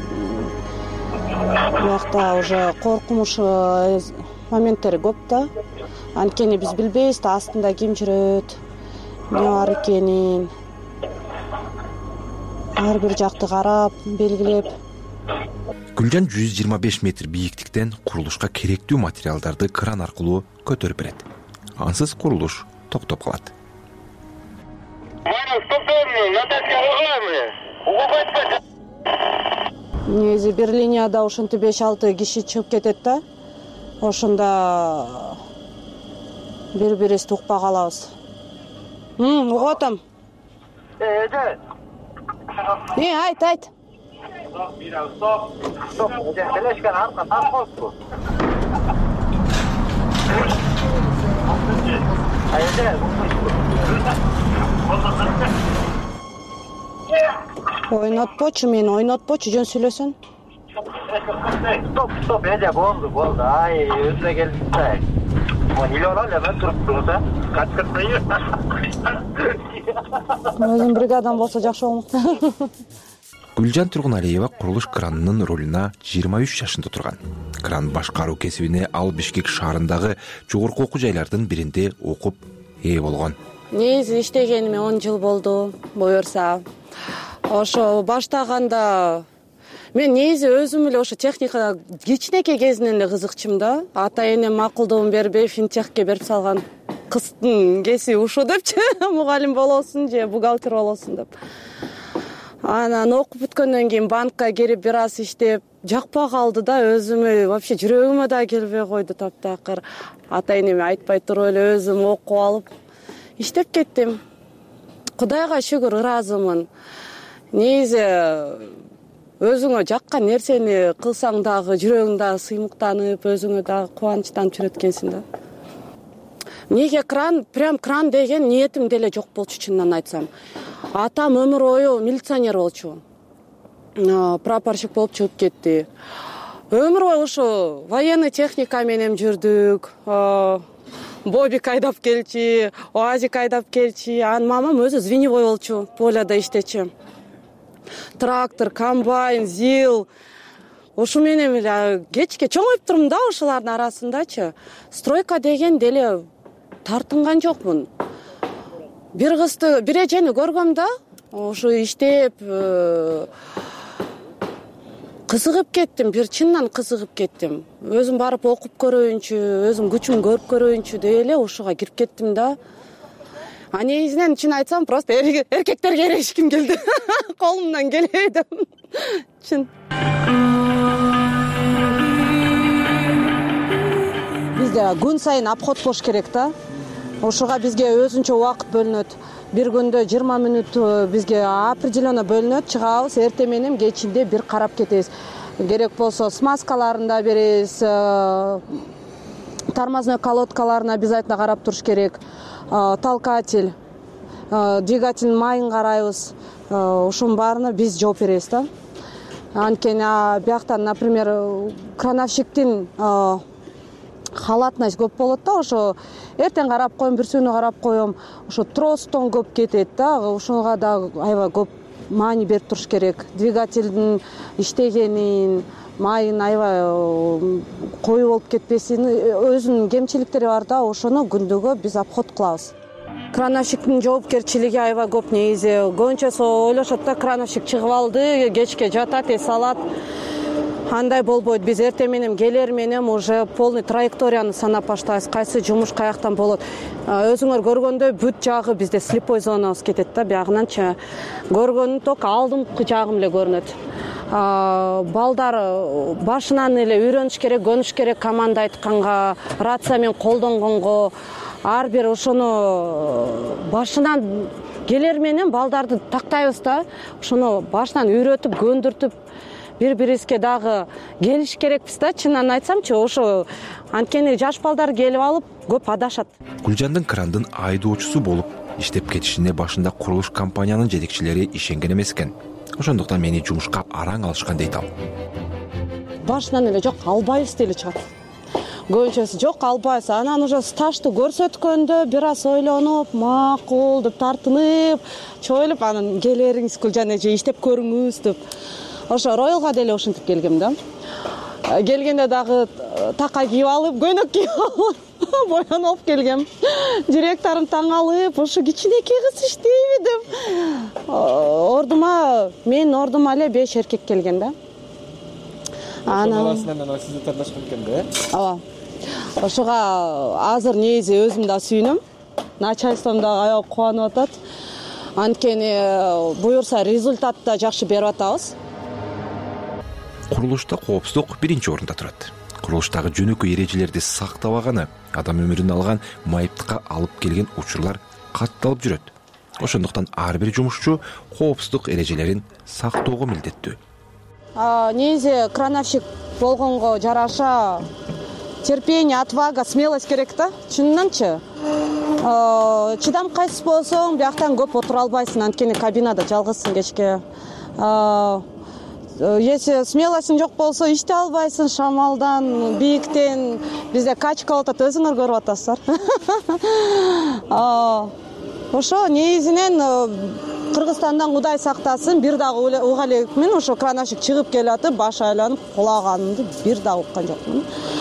биякта уже коркунуч моменттери көп да. Анткени биз билбейбиз да астында ким жүрөт, эмне бар экенин. Ар бир жакты карап, белгилеп. Гүлжан жүз жыйырма беш метр бийиктиктен курулушка керектүү материалдарды кран аркылуу көтөрүп берет. Ансыз курулуш токтоп калат. Негизи бир линияда ушинтип беш алты киши чыгып кетет да. Ошондо бири-бирибизди укпай калабыз. Хм, угуп атам. Э, Не, айт, айт. Стоп, стоп. Телешкен арка таш коюпту. Ойнотпочу мени, ойнотпочу, жөн сүйлөсөң. Стоп, стоп, эже болду, болду. Ай, өзүнө келип атайын. Миллион эле мен туруптуңуз, а? Качкыртпайбы. Өзүм бригадам болсо жакшы болмок. Гүлжан Тургуналиева курулуш кранынын ролуна жыйырма үч жашында турган. Кран башкаруу кесибине ал Бишкек шаарындагы жогорку окуу жайлардын биринде окуп ээ болгон. Негизи иштегениме он жыл болду, буюрса. Ошо баштаганда мен негизи өзүм эле ошо техникага кичинекей кезинен эле кызыкчумун да. Ата энем макулдугун бербей финтехке берип салган. Кыздын кесиби ушу депчи, мугалим болосуң же бухгалтер болосуң деп. Анан окуп бүткөндөн кийин банкка кирип бир аз иштеп, жакпай калды да, өзүмө вообще жүрөгүмө да келбей койду таптакыр. Ата энеме айтпай туруп эле өзүм окуп алып иштеп кеттим. Кудайга шүгүр, ыраазымын. Негизи өзүңө жаккан нерсени кылсаң дагы жүрөгүң дагы сыймыктанып, өзүңө дагы кубанычтанып жүрөт экенсиң да. Неге кран, прям кран деген ниетим деле жок болчу, чынынан айтсам. Атам өмүр бою милиционер болчу. Прапорщик болуп чыгып кетти. Өмүр бою ушу военный техника менен жүрдүк. Бобик айдап келчи, УАЗик айдап келчи. Анын мамам өзү звеневой болчу, поляда иштечи. Трактор, комбайн, зил. Ушу менен эле кечке чоңоюп турмун да ушулардын арасындачы. Стройка деген деле тартынган жокмун. Бир кызды, бир эжени көргөм да, ушу иштеп кызыгып кеттим, бир чыннан кызыгып кеттим. Өзүм барып окуп көрөйүнчү, өзүм күчүн көрүп көрөйүнчү деп эле ушуга кирип кеттим да. А негизинен чын айтсам, просто эркектерге эришким келди. Колумдан келбей деп. Чын. Бизде күн сайын обход болуш керек да. Ошуга бизге өзүнчө убакыт бөлүнөт. Бир күндө жыйырма мүнөт бизге определенно бөлүнөт. Чыгабыз, эртең менен кечинде бир карап кетебиз. Керек болсо смазкаларын да беребиз. Тормозной колодкаларына обязательно карап туруш керек. Толкатель, двигательдин майын карайбыз. Ушунун баарына биз жооп беребиз да. Анткени бияктан, например, крановщиктин халатность көп болот да, ошо эртең карап коем, бүрсүнү карап коем, ошо тростон көп кетет да, ошого да аябай көп маани берип туруш керек. Двигательдин иштегенин, майын аябай коюу болуп кетпесин, өзүнүн кемчиликтери бар да, ошону күндүгө биз обход кылабыз. Крановщиктин жоопкерчилиги аябай көп негизи. Көбүнчөсү ойлошот да, крановщик чыгып алды, кечке жатат, эс алат. Андай болбойт. Биз эртең менен келер менен уже полный траекторияны санап баштайбыз. Кайсы жумуш каяктан болот. Өзүңөр көргөндөй бүт жагы бизде слепой зонабыз кетет да, биягынанчы. Көргөнүн только алдыңкы жагым эле көрүнөт. Балдар башынан эле үйрөнүш керек, көнүш керек команда айтканга, рация менен колдонгонго. Ар бир ошону башынан келер менен балдарды тактайбыз да, ошону башынан үйрөтүп, көндүртүп, бири-бирибизге дагы келиш керекпиз да, чынын айтсамчы, ошо анткени жаш балдар келип алып көп адашат. Гүлжандын крандын айдоочусу болуп иштеп кетишине башында курулуш компаниянын жетекчилери ишенген эмес экен. Ошондуктан мени жумушка араң алышкан дейт ал. Башынан эле жок, албайбыз деле чыгат. Көбүнчөсү жок, албайбыз. Анан уже стажды көрсөткөндө бир аз ойлонуп, макул деп тартынып, чойлуп, анан келериңиз Гүлжан эже иштеп көрүңүз деп. Ошо роялга деле ошентип келгем да. Келгенде дагы така кийип алып, көйнөк кийип алып, боянып келгем. Директорум таң алып, ошо кичинекей кыз иштейби деп. Ордума, менин ордума эле беш эркек келген да. Анан сизди тандашкан экен да? Ооба. Ошого азыр негизи өзүм да сүйүнөм. Начальством да аябай кубанып атат. Анткени буюрса результат да жакшы берип атабыз. Курулушта коопсуздук биринчи орунда турат. Курулуштагы жөнөкөй эрежелерди сактабаганы адам өмүрүн алган майыптыкка алып келген учурлар катталып жүрөт. Ошондуктан ар бир жумушчу коопсуздук эрежелерин сактоого милдеттүү. Негизи крановщик болгонго жараша терпение, отвага, смелость керек да, чынынанчы. Чыдамкайсыз болсоң, бияктан көп отура албайсың, анткени кабинада жалгызсың кечке. Если смелостьң жок болсо, иштей албайсың, шамалдан, бийиктен, бизде качка болуп атат, өзүңөр көрүп атасыздар. Ошо негизинен Кыргызстандан Кудай сактасын, бир дагы уга элекмин, ошо крановщик чыгып келатып, баш айланып кулаганымды бир дагы уккан жокмун.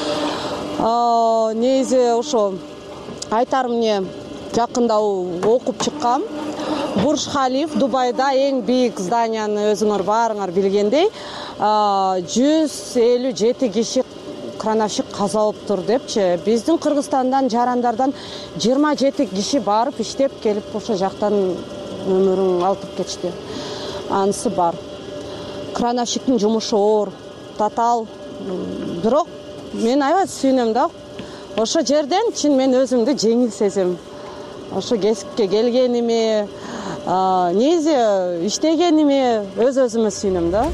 Негизи ошо айтарым эмне, жакында окуп чыккам. Бурж Халиф Дубайда эң бийик зданияны өзүңөр баарыңар билгендей, жүз элүү жети киши крановщик каза болуптур депчи. Биздин Кыргызстандан жарандардан жыйырма жети киши барып иштеп келип ошо жактан өмүрүн алып кетишти. Анысы бар. Крановщиктин жумушу оор, татаал. Бирок мен аябай сүйүнөм да. Ошо жерден чын мен өзүмдү жеңил сезем. Ошо кесипке келгениме, негизи иштегениме өз-өзүмө сүйүнөм да.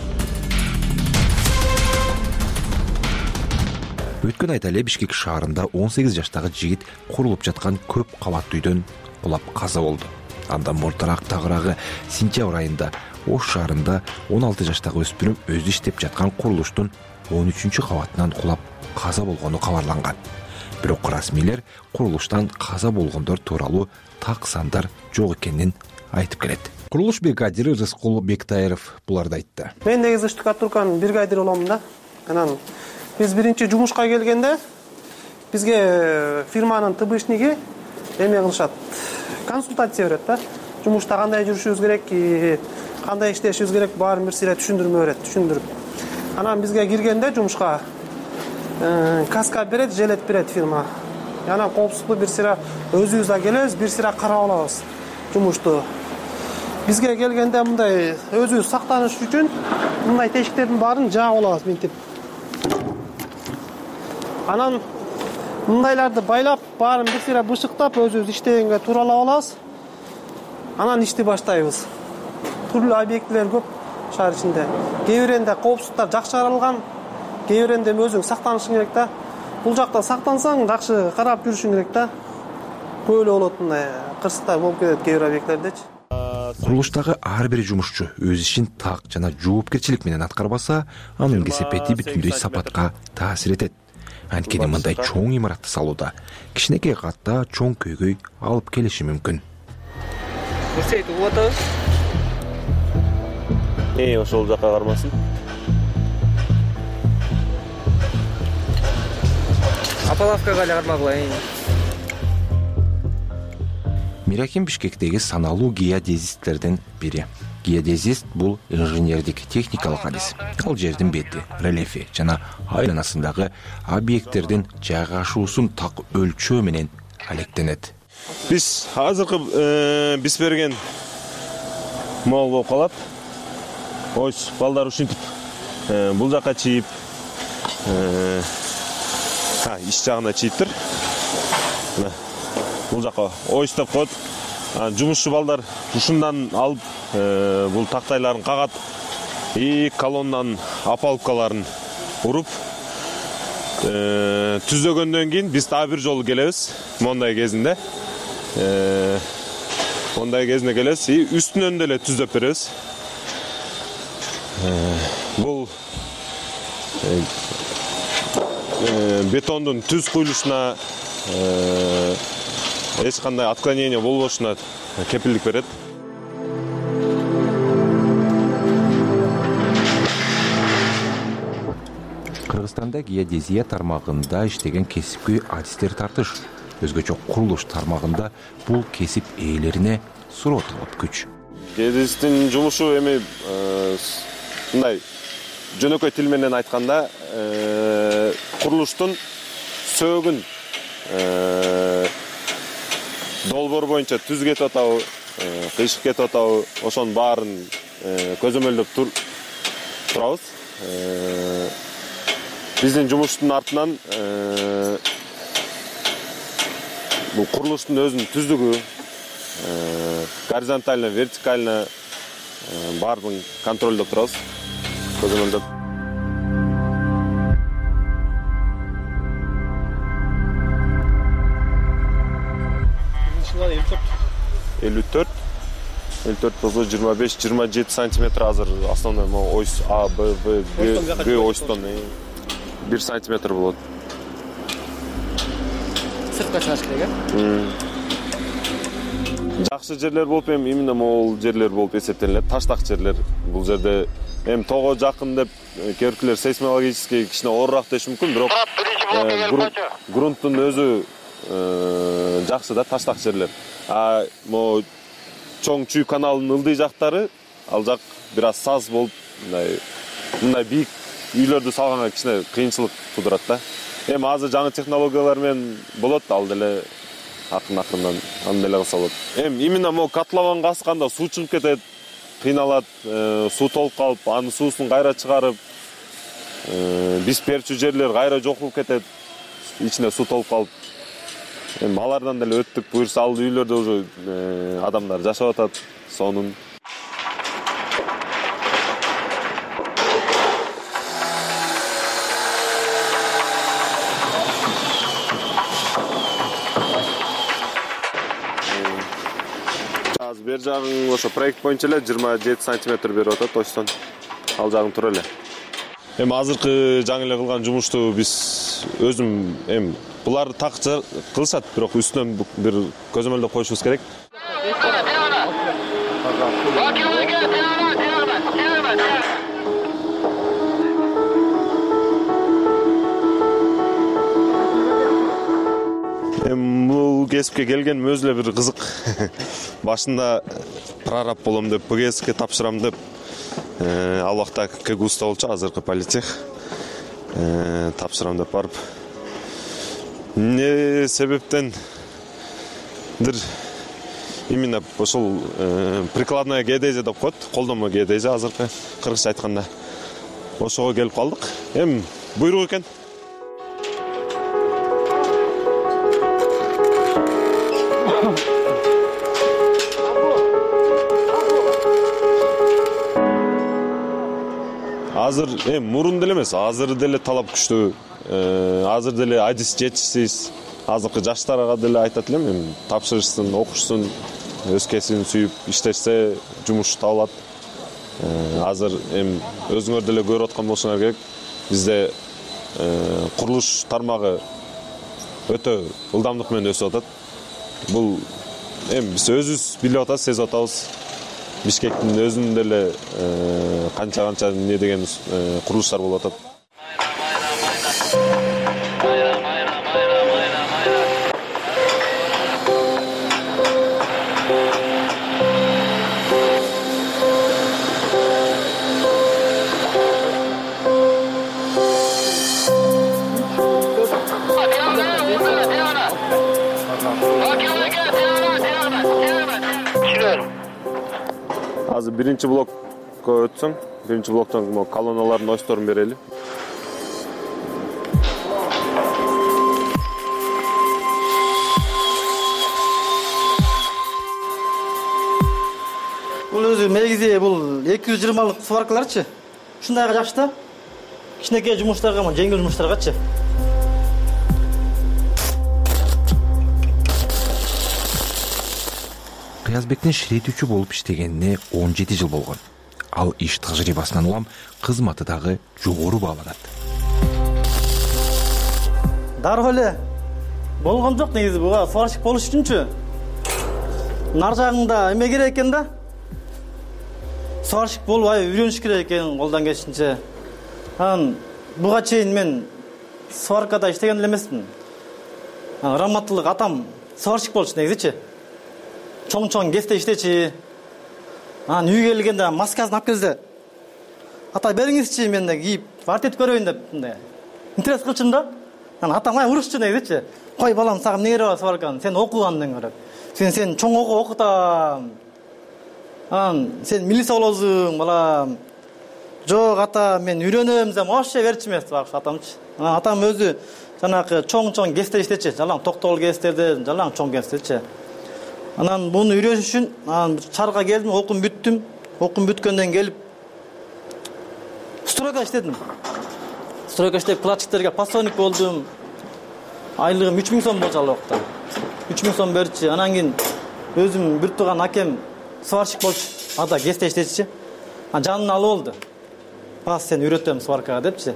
Өткөн айда эле Бишкек шаарында он сегиз жаштагы жигит курулуп жаткан көп кабаттуу үйдөн кулап каза болду. Андан мурдараак тагыраагы сентябрь айында Ош шаарында он алты жаштагы өспүрүм өзү иштеп жаткан курулуштун он үчүнчү кабатынан кулап каза болгону кабарланган. Бирок расмийлер курулуштан каза болгондор тууралуу так сандар жок экенин айтып келет. Курулуш бригадири Рыскул Бектаеров буларды айтты. Мен негизи штукатурканын бригадири болом да. Анан биз биринчи жумушка келгенде бизге фирманын тбшниги эме кылышат, консультация берет да. Жумушта кандай жүрүшүбүз керек, кандай иштешибиз керек, баарын бир сыйра түшүндүрмө берет, түшүндүрүп. Анан бизге киргенде жумушка каска берет, желет берет фирма. Анан коопсуздукту бир сыйра өзүбүз да келебиз, бир сыйра карап алабыз жумушту. Бизге келгенде мындай өзүбүз сактаныш үчүн мындай тешиктердин баарын жаап алабыз мынтип. Анан мындайларды байлап, баарын бир сыйра бышыктап, өзүбүз иштегенге тууралап алабыз. Анан ишти баштайбыз. Түрлүү объектилер көп шаар ичинде. Кээ биринде коопсуздуктар жакшы каралган, кээ биринде өзүң сактанышың керек да. Бул жакта сактансаң, жакшы карап жүрүшүң керек да. Көп эле болот мындай кырсыктар болуп кетет кээ бир объектилердечи. Курулуштагы ар бир жумушчу өз ишин так жана жоопкерчилик менен аткарбаса, анын кесепети бүтүндөй сапатка таасир этет. Анткени мындай чоң имаратты салууда кичинекей катта чоң көйгөй алып келиши мүмкүн. Көрсөйтүп угуп атабыз. Э, ошол жакка кармасын. Апалавкага эле кармагыла. Мираким Бишкектеги саналуу геодезисттердин бири. Геодезист бул инженердик техникалык адис. Ал жердин бети, рельефи жана айланасындагы объекттердин жайгашуусун так өлчөө менен алектенет. Биз азыркы биз берген мол болуп калат. Ойс балдар ушинтип бул жака чийип, ха, иш жагына чийиптир. Мына бул жака ойстоп коет. Жумушчу балдар ушундан алып бул тактайларын кагат, и колоннанын опалубкаларын уруп түзөгөндөн кийин биз дагы бир жолу келебиз. Мондай кезинде мондай кезинде келебиз и үстүнөн деле түзөп беребиз. Бул бетондун түз куюлушуна эч кандай отклонение болбошуна кепилдик берет. Кыргызстанда геодезия тармагында иштеген кесипкөй адистер тартыш. Өзгөчө курулуш тармагында бул кесип ээлерине суроо талап күч. Геодезисттин жумушу эми мындай жөнөкөй тил менен айтканда курулуштун сөөгүн долбоор боюнча түз кетип атабы, кыйшык кетип атабы, ошонун баарын көзөмөлдөп турабыз. Биздин жумуштун артынан бул курулуштун өзүнүн түздүгү, горизонтально, вертикально баарын контролдоп турабыз, көзөмөлдөп. элүү төрт элүү төрт болсо жыйырма беш жыйырма жети сантиметр азыр основной ось А, Б, В, Г остон бир сантиметр болот. Сыртка чыгыш керек, э? Жакшы жерлер болуп, эм именно могул жерлер болуп эсептелет. Таштак жерлер. Бул жерде эм того жакын деп кейбиркилер сейсмологический кичине оорураак деши мүмкүн, бирок грунттун өзү жакшы да, таштак жерлер. А mo чоң чүй каналынын ылдый жактары, ал жак бир аз саз болуп, мындай мындай бийик үйлөрдү салганга кичине кыйынчылык туудурат да. Эми азыр жаңы технологиялар менен болот, ал деле акырын-акырындан аны деле кылса болот. Эми именно mo котлован касканда суу чыгып кетет, кыйналат, суу толуп калып, анын суусун кайра чыгарып, биз берчү жерлер кайра жок болуп кетет, ичине суу толуп калып. Эми алардан деле өттүк, буюрса ал үйлөрдө уже адамдар жашап атат, сонун. Азыр бер жагың ошо проект боюнча эле жыйырма жети сантиметр берип атат точтон. Ал жагың тура эле. Эми азыркы жаңы эле кылган жумушту биз өзүм эми буларды так кылышат, бирок үстүнөн бир көзөмөлдөп коюшубуз керек. Эми бул кесипке келгеним өзү эле бир кызык. Башында прораб болом деп, ПГСке тапшырам деп, ал убакта КГУста болчу, азыркы политех. Тапшырам деп барып, не себептен дир именно ошол прикладная геодезия деп коет, колдонмо геодезия азыркы кыргызча айтканда. Ошого келип калдык. Эми буйрук экен. Азыр эми мурун деле эмес, азыр деле талап күчтүү. Азыр деле адис жетишсиз. Азыркы жаштарга деле айтат элем, эми тапшырышсын, окушсын, өз кесибин сүйүп иштешсе жумуш табылат. Азыр эми өзүңөр деле көрүп аткан болсоңор керек. Бизде курулуш тармагы өтө ылдамдык менен өсүп атат. Бул эми биз өзүбүз билип атабыз, сезип атабыз. Бишкектин өзүндө эле канча канча не деген курулуштар болуп атат. Азыр биринчи блокко өтсөм, биринчи блоктон колонналардын осторун берели. Бул өзү негизи бул эки жүз жыйырмалык сваркаларчы. Ушундайга жакшы да. Кичинекей жумуштарга, жеңил жумуштаргачы. Кыязбектин ширетүүчү болуп иштегенине он жети жыл болгон. Ал иш тажрыйбасынан улам кызматы дагы жогору бааланат. Дароо эле болгон жок негизи буга сварщик болуш үчүнчү. Нар жагында эме керек экен да. Сварщик болуп ай үйрөнүш керек экен колдон келишинче. Анан буга чейин мен сваркада иштеген эле эмесмин. Раматтылык атам сварщик болчу негизичи. Чоң-чоң кесте иштечи. Анан үйгө келгенде маскасын алып келсе, ата бериңизчи, мен да кийип, вартет көрөйүн деп мындай. Интерес кылчумун да. Анан атам ай урушчу негизичи. Кой балам, сага эмне кереги бар сварканын? Сен окугандың көрөп. Сен сен чоң окуу окутам. Анан сен милиция болосуң, балам. Жок ата, мен үйрөнөм десем, вообще берчү эмес багыш атамчы. Анан атам өзү жанагы чоң-чоң кесте иштечи. Жалаң токтогул кестерде, жалаң чоң кестечи. Анан буну үйрөнүш үчүн анан шаарга келдим, окуп бүттүм. Окуп бүткөндөн келип стройка иштедим. Стройка иштеп платчиктерге постоянник болдум. Айлыгым үч миң сом болчу ал убакта. үч миң сом берчи. Анан кийин өзүм бир тууган акем сварщик болчу. Ада кесте иштечи. Анан жанына алып болду. Бас сени үйрөтөм сваркага депчи.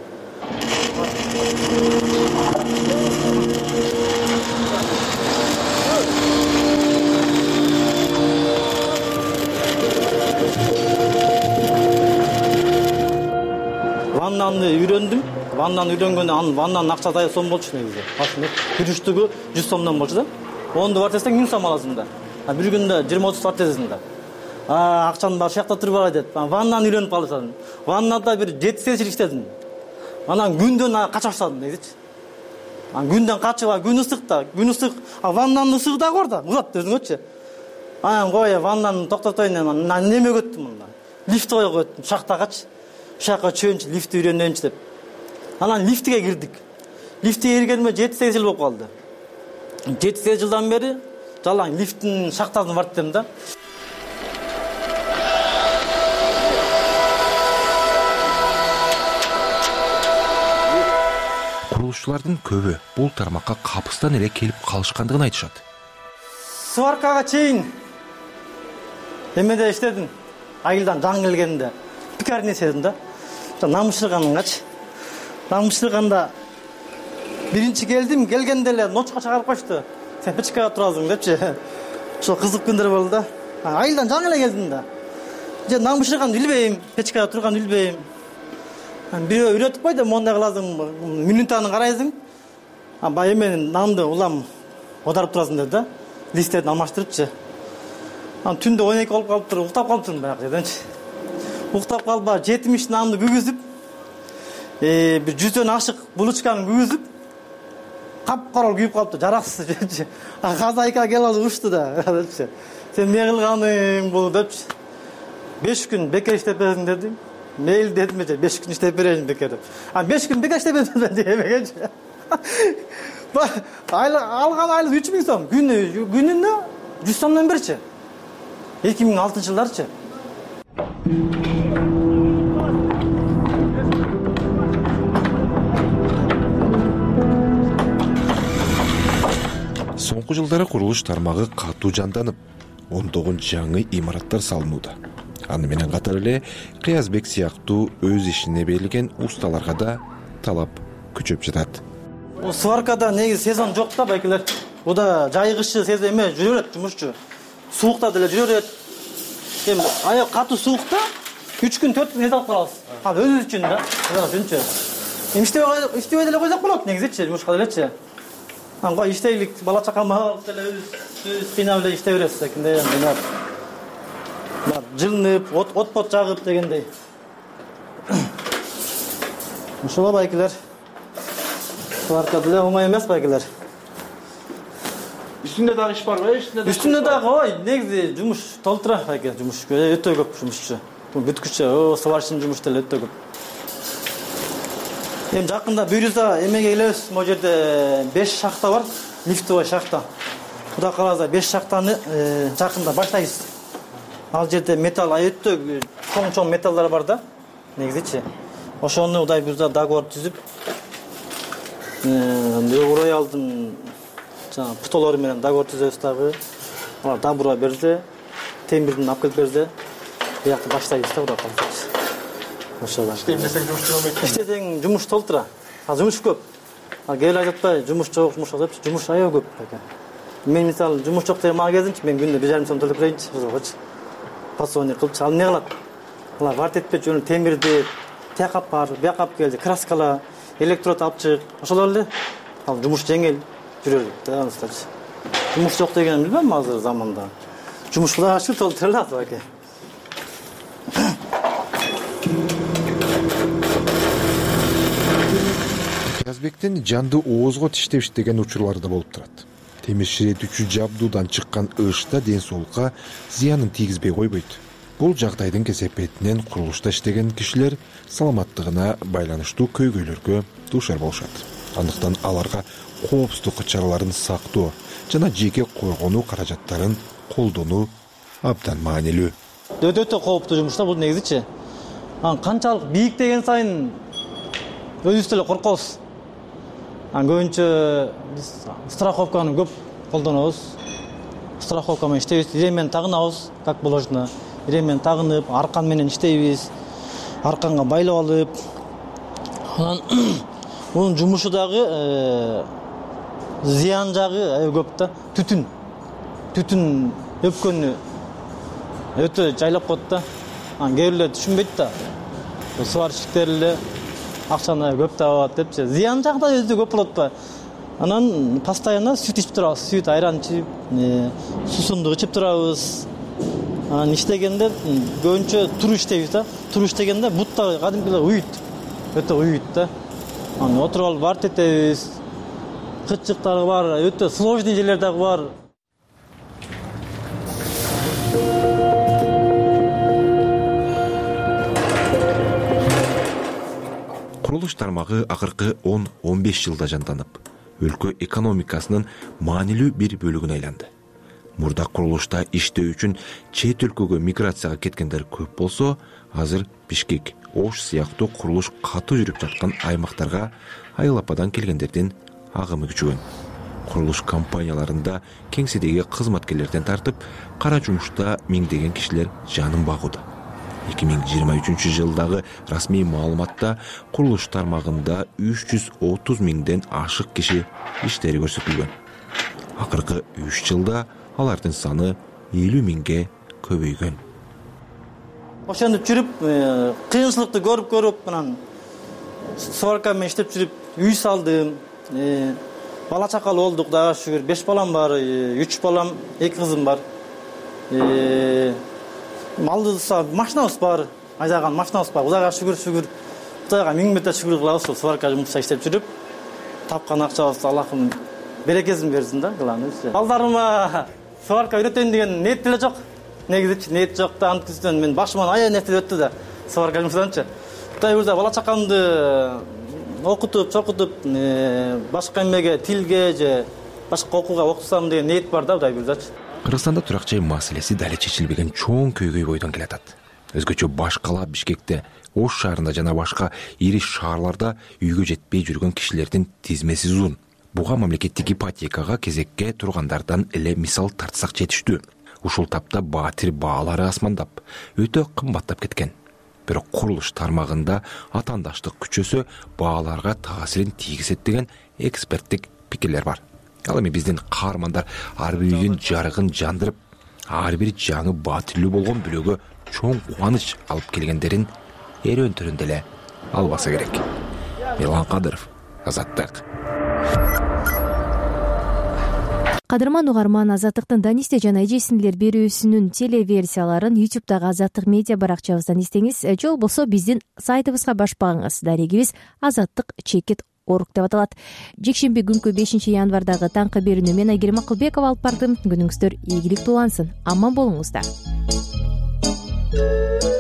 Ваннаны үйрөндүм. Ваннаны үйрөнгөндө анын ваннанын акчасы ай сом болчу негизи. Башында күрүштүгү жүз сомдон болчу да. Онду вартесең миң сом аласың да. А бир күндө жыйырма отуз вартесең да. А акчанын баары шакта турбай деп. Ваннаны үйрөнүп калышадым. Ваннада бир жети сегиз жыл иштедим. Анан күндөн кача баштадым негизичи. Анан күндөн качып, күн ысык да, күн ысык. А ваннанын ысыгы да бар да, урат өзүңөчү. Анан кой ваннаны токтотоюн деп, анан неме өттүм мында. Лифт койгоп өттүм шахтагачы. Шакка чөөнчү лифти үйрөнөөнчү деп. Анан лифтиге кирдик. Лифтиге киргениме жети сегиз жыл болуп калды. жети сегиз жылдан бери жалаң лифттин шахтасын барттым да. Курулушчулардын көбү бул тармакка капыстан эле келип калышкандыгын айтышат. Сваркага чейин эмеде иштедим. Айылдан жаңы келгенде пекарня иштедим да. Намышырганыңгачы. Намышырганда биринчи келдим, келгенде эле ночка чыгарып кошту. Сен печкага турасың депчи. Ошо кызык күндөр болду да. Айылдан жаңы эле келдим да. Же намышырганды билбейм, печкага турганды билбейм. Бирөө үйрөтүп койду, мондай кыласың, минутаны карайсың. А бай менин намды улам одарып турасың деп да. Листтерди алмаштырыпчы. Анан түндө он эки болуп калыптыр, уктап калыптырмын баягы жерденчи. Уктап калба жетимиш намды күгүзүп, э бир жүздөн ашык булочканы күгүзүп, капкарал күйүп калыптыр, жараксыз депчи. А хозяйка келип алып ушту да депчи. Сен эмне кылганың бул депчи. беш күн бекер иштеп бересиң дедим. Мейли дедим эже, беш күн иштеп берейин бекер деп. А беш күн бекер иштеп бересиң дегенчи. Алган айлык үч миң сом, күнү күнүнө жүз сомдон берчи. эки миң алтынчы жылдарчы. Соңку жылдары курулуш тармагы катуу жанданып, ондогон жаңы имараттар салынууда. Аны менен катар эле Кыязбек сыяктуу өз ишине берилген усталарга да талап күчөп жатат. Бул сваркада негизи сезон жок да байкелер. Буда жайгышы сезон эме жүрө берет жумушчу. Суукта деле жүрө берет. Эми аяк катуу суукта үч күн төрт күн эзе алып калабыз. А өзүбүз үчүн да. Үчүнчү. Эми иштебей иштебей деле койсок болот негизичи, жумушка делечи. Анга иштейлик, бала чакамды алып деле өз бина эле иштей беребиз экенде. Бар жылынып, от отпот жагып дегендей. Ушуга байкелер. Сварка деле оңой эмес байкелер. Үстүндө дагы иш барбы? Үстүндө Үстүндө дагы ой, негизи жумуш толтура байке, жумуш өтө көп жумушчу. Бул бүткүчө, о, сварщин жумуш деле өтө көп. Эми жакында буюрса эмеге келебиз, могу жерде беш шахта бар, лифтовый шахта. Кудай кааласа беш шахтаны жакында баштайбыз. Ал жерде металл өтө чоң-чоң металлдар бар да, негизичи. Ошону Кудай буюрса договор түзүп, Роялдын жана путолору менен договор түзөбүз дагы. Алар добро берди, темирдин алып келип берди. Биякты баштайбыз да, Кудай кааласа. Ошолар. Иштемесең жумуш жүрөбөйт. Иштесең жумуш толтура. А жумуш көп. А кел айтпай, жумуш жок, жумуш деп, жумуш аябай көп экен. Мен мисалы жумуш жок деген мага келсинчи, мен күндө бир жарым сом төлөп берейинчи, кызылгычы. Пасоны кылчы, ал эмне кылат? Алар варт этпей жөн темирди, тияк бар, бияк алып келди, краскала, электрод алып чык. Ошолор эле. Ал жумуш жеңил жүрөр да, аныстачы. Жумуш жок дегенин билбейм азыр заманда. Жумуш Кудай ашып толтура алат баке. Пиязбектин жанды оозго тиштеп иштеген учурлары да болуп турат. Темир ширетүүчү жабдуудан чыккан ышта ден соолукка зыянын тийгизбей койбойт. Бул жагдайдын кесепетинен курулушта иштеген кишилер саламаттыгына байланыштуу көйгөйлөргө дуушар болушат. Андыктан аларга коопсуздук чараларын сактоо жана жеке койгонуу каражаттарын колдонуу абдан маанилүү. Өтө кооптуу жумуш да бул негизичи. Ан канчалык бийик деген сайын өзүбүз деле коркобуз. Ан көбүнчө биз страховканы көп колдонобуз. Страховка менен иштейбиз, иремени тагынабыз, как положено. Иремени тагынып, аркан менен иштейбиз. Арканга байлап алып, анан бунун жумушу дагы зыян жагы аябай көп да. Түтүн. Түтүн өпкөнү өтө жайлап коет да. Ан кээ бирлер түшүнбөйт да. Сварщиктер эле акчаны көп табат депчи. Зыян жагы да өзү көп болот да. Анан постоянно сүт ичип турабыз, сүт, айран ичип, суусундук ичип турабыз. Анан иштегенде көбүнчө туруп иштейбиз да. Туруп иштегенде бутта кадимкилер уйут. Өтө уйут да. Анан отуруп алып варт этебиз. Кытчыктары бар, өтө сложный жерлер дагы бар. Курулуш тармагы акыркы он он беш жылда жанданып, өлкө экономикасынын маанилүү бир бөлүгүнө айланды. Мурда курулушта иштөө үчүн чет өлкөгө миграцияга кеткендер көп болсо, азыр Бишкек, Ош сыяктуу курулуш катуу жүрүп жаткан аймактарга айыл-ападан келгендердин агымы күчөгөн. Курулуш компанияларында кеңседеги кызматкерлерден тартып, кара жумушта миңдеген кишилер жанын багууда. эки миң жыйырма үчүнчү жылдагы расмий маалыматта курулуш тармагында үч жүз отуз миңден ашык киши иштери көрсөтүлгөн. Акыркы үч жылда алардын саны элүү миңге көбөйгөн. Ошентип жүрүп, кыйынчылыкты көрүп көрүп, анан сварка менен иштеп жүрүп, үй салдым. Бала чакалы болдук, дагы шүгүр. беш балам бар, үч балам, эки кызым бар. Малдыса машинабыз бар, айдаган машинабыз бар. Кудайга шүгүр, шүгүр. Кудайга миң мете шүгүр кылабыз, ошол сварка жумушта иштеп жүрүп, тапкан акчабызды Аллахым берекесин берсин да, кылабыз. Балдарыма сварка үйрөтөйүн деген ниет деле жок. Негизи ниет жок да, анткысынан мен башыман аябай нерсе өттү да, сварка жумушунчу. Кудай буюрса бала чакамды окутуп, чокутуп, башка эмеге, тилге же башка окууга окутсам деген ниет бар да, Кудай буюрсачы. Кыргызстанда турак жай маселеси дали чечилбеген чоң көйгөй бойдон келатат. Өзгөчө баш кала Бишкекте, Ош шаарында жана башка ири шаарларда үйгө жетпей жүргөн кишилердин тизмеси узун. Буга мамлекеттик ипотекага кезекке тургандардан эле мисал тартсак жетиштүү. Ушул тапта баатир баалары асмандап, өтө кымбаттап кеткен. бирок курулуш тармагында атаандаштык күчөсө бааларга таасирин тийгизет деген эксперттик пикирлер бар. Ал эми биздин каармандар ар бир үйдүн жарыгын жандырып, ар бир жаңы батилүү болгон бүлөгө чоң кубаныч алып келгендерин эрөөнтөрүн деле албаса керек. Милан Кадыров, Азаттык. Кадырман угарман, Азаттыктын Данисте жана эжесиндилер берүүсүнүн телеверсияларын ютубтагы Азаттык медиа баракчабыздан издеңиз же болбосо биздин сайтыбызга баш багыңыз. Дарегибиз Азаттык чекит орг деп аталат. Жекшемби күнкү бешинчи январдагы таңкы берүүнү мен Айгерим Акылбекова алып бардым. Күнүңүздөр ийгиликтүү улансын. Аман болуңуздар.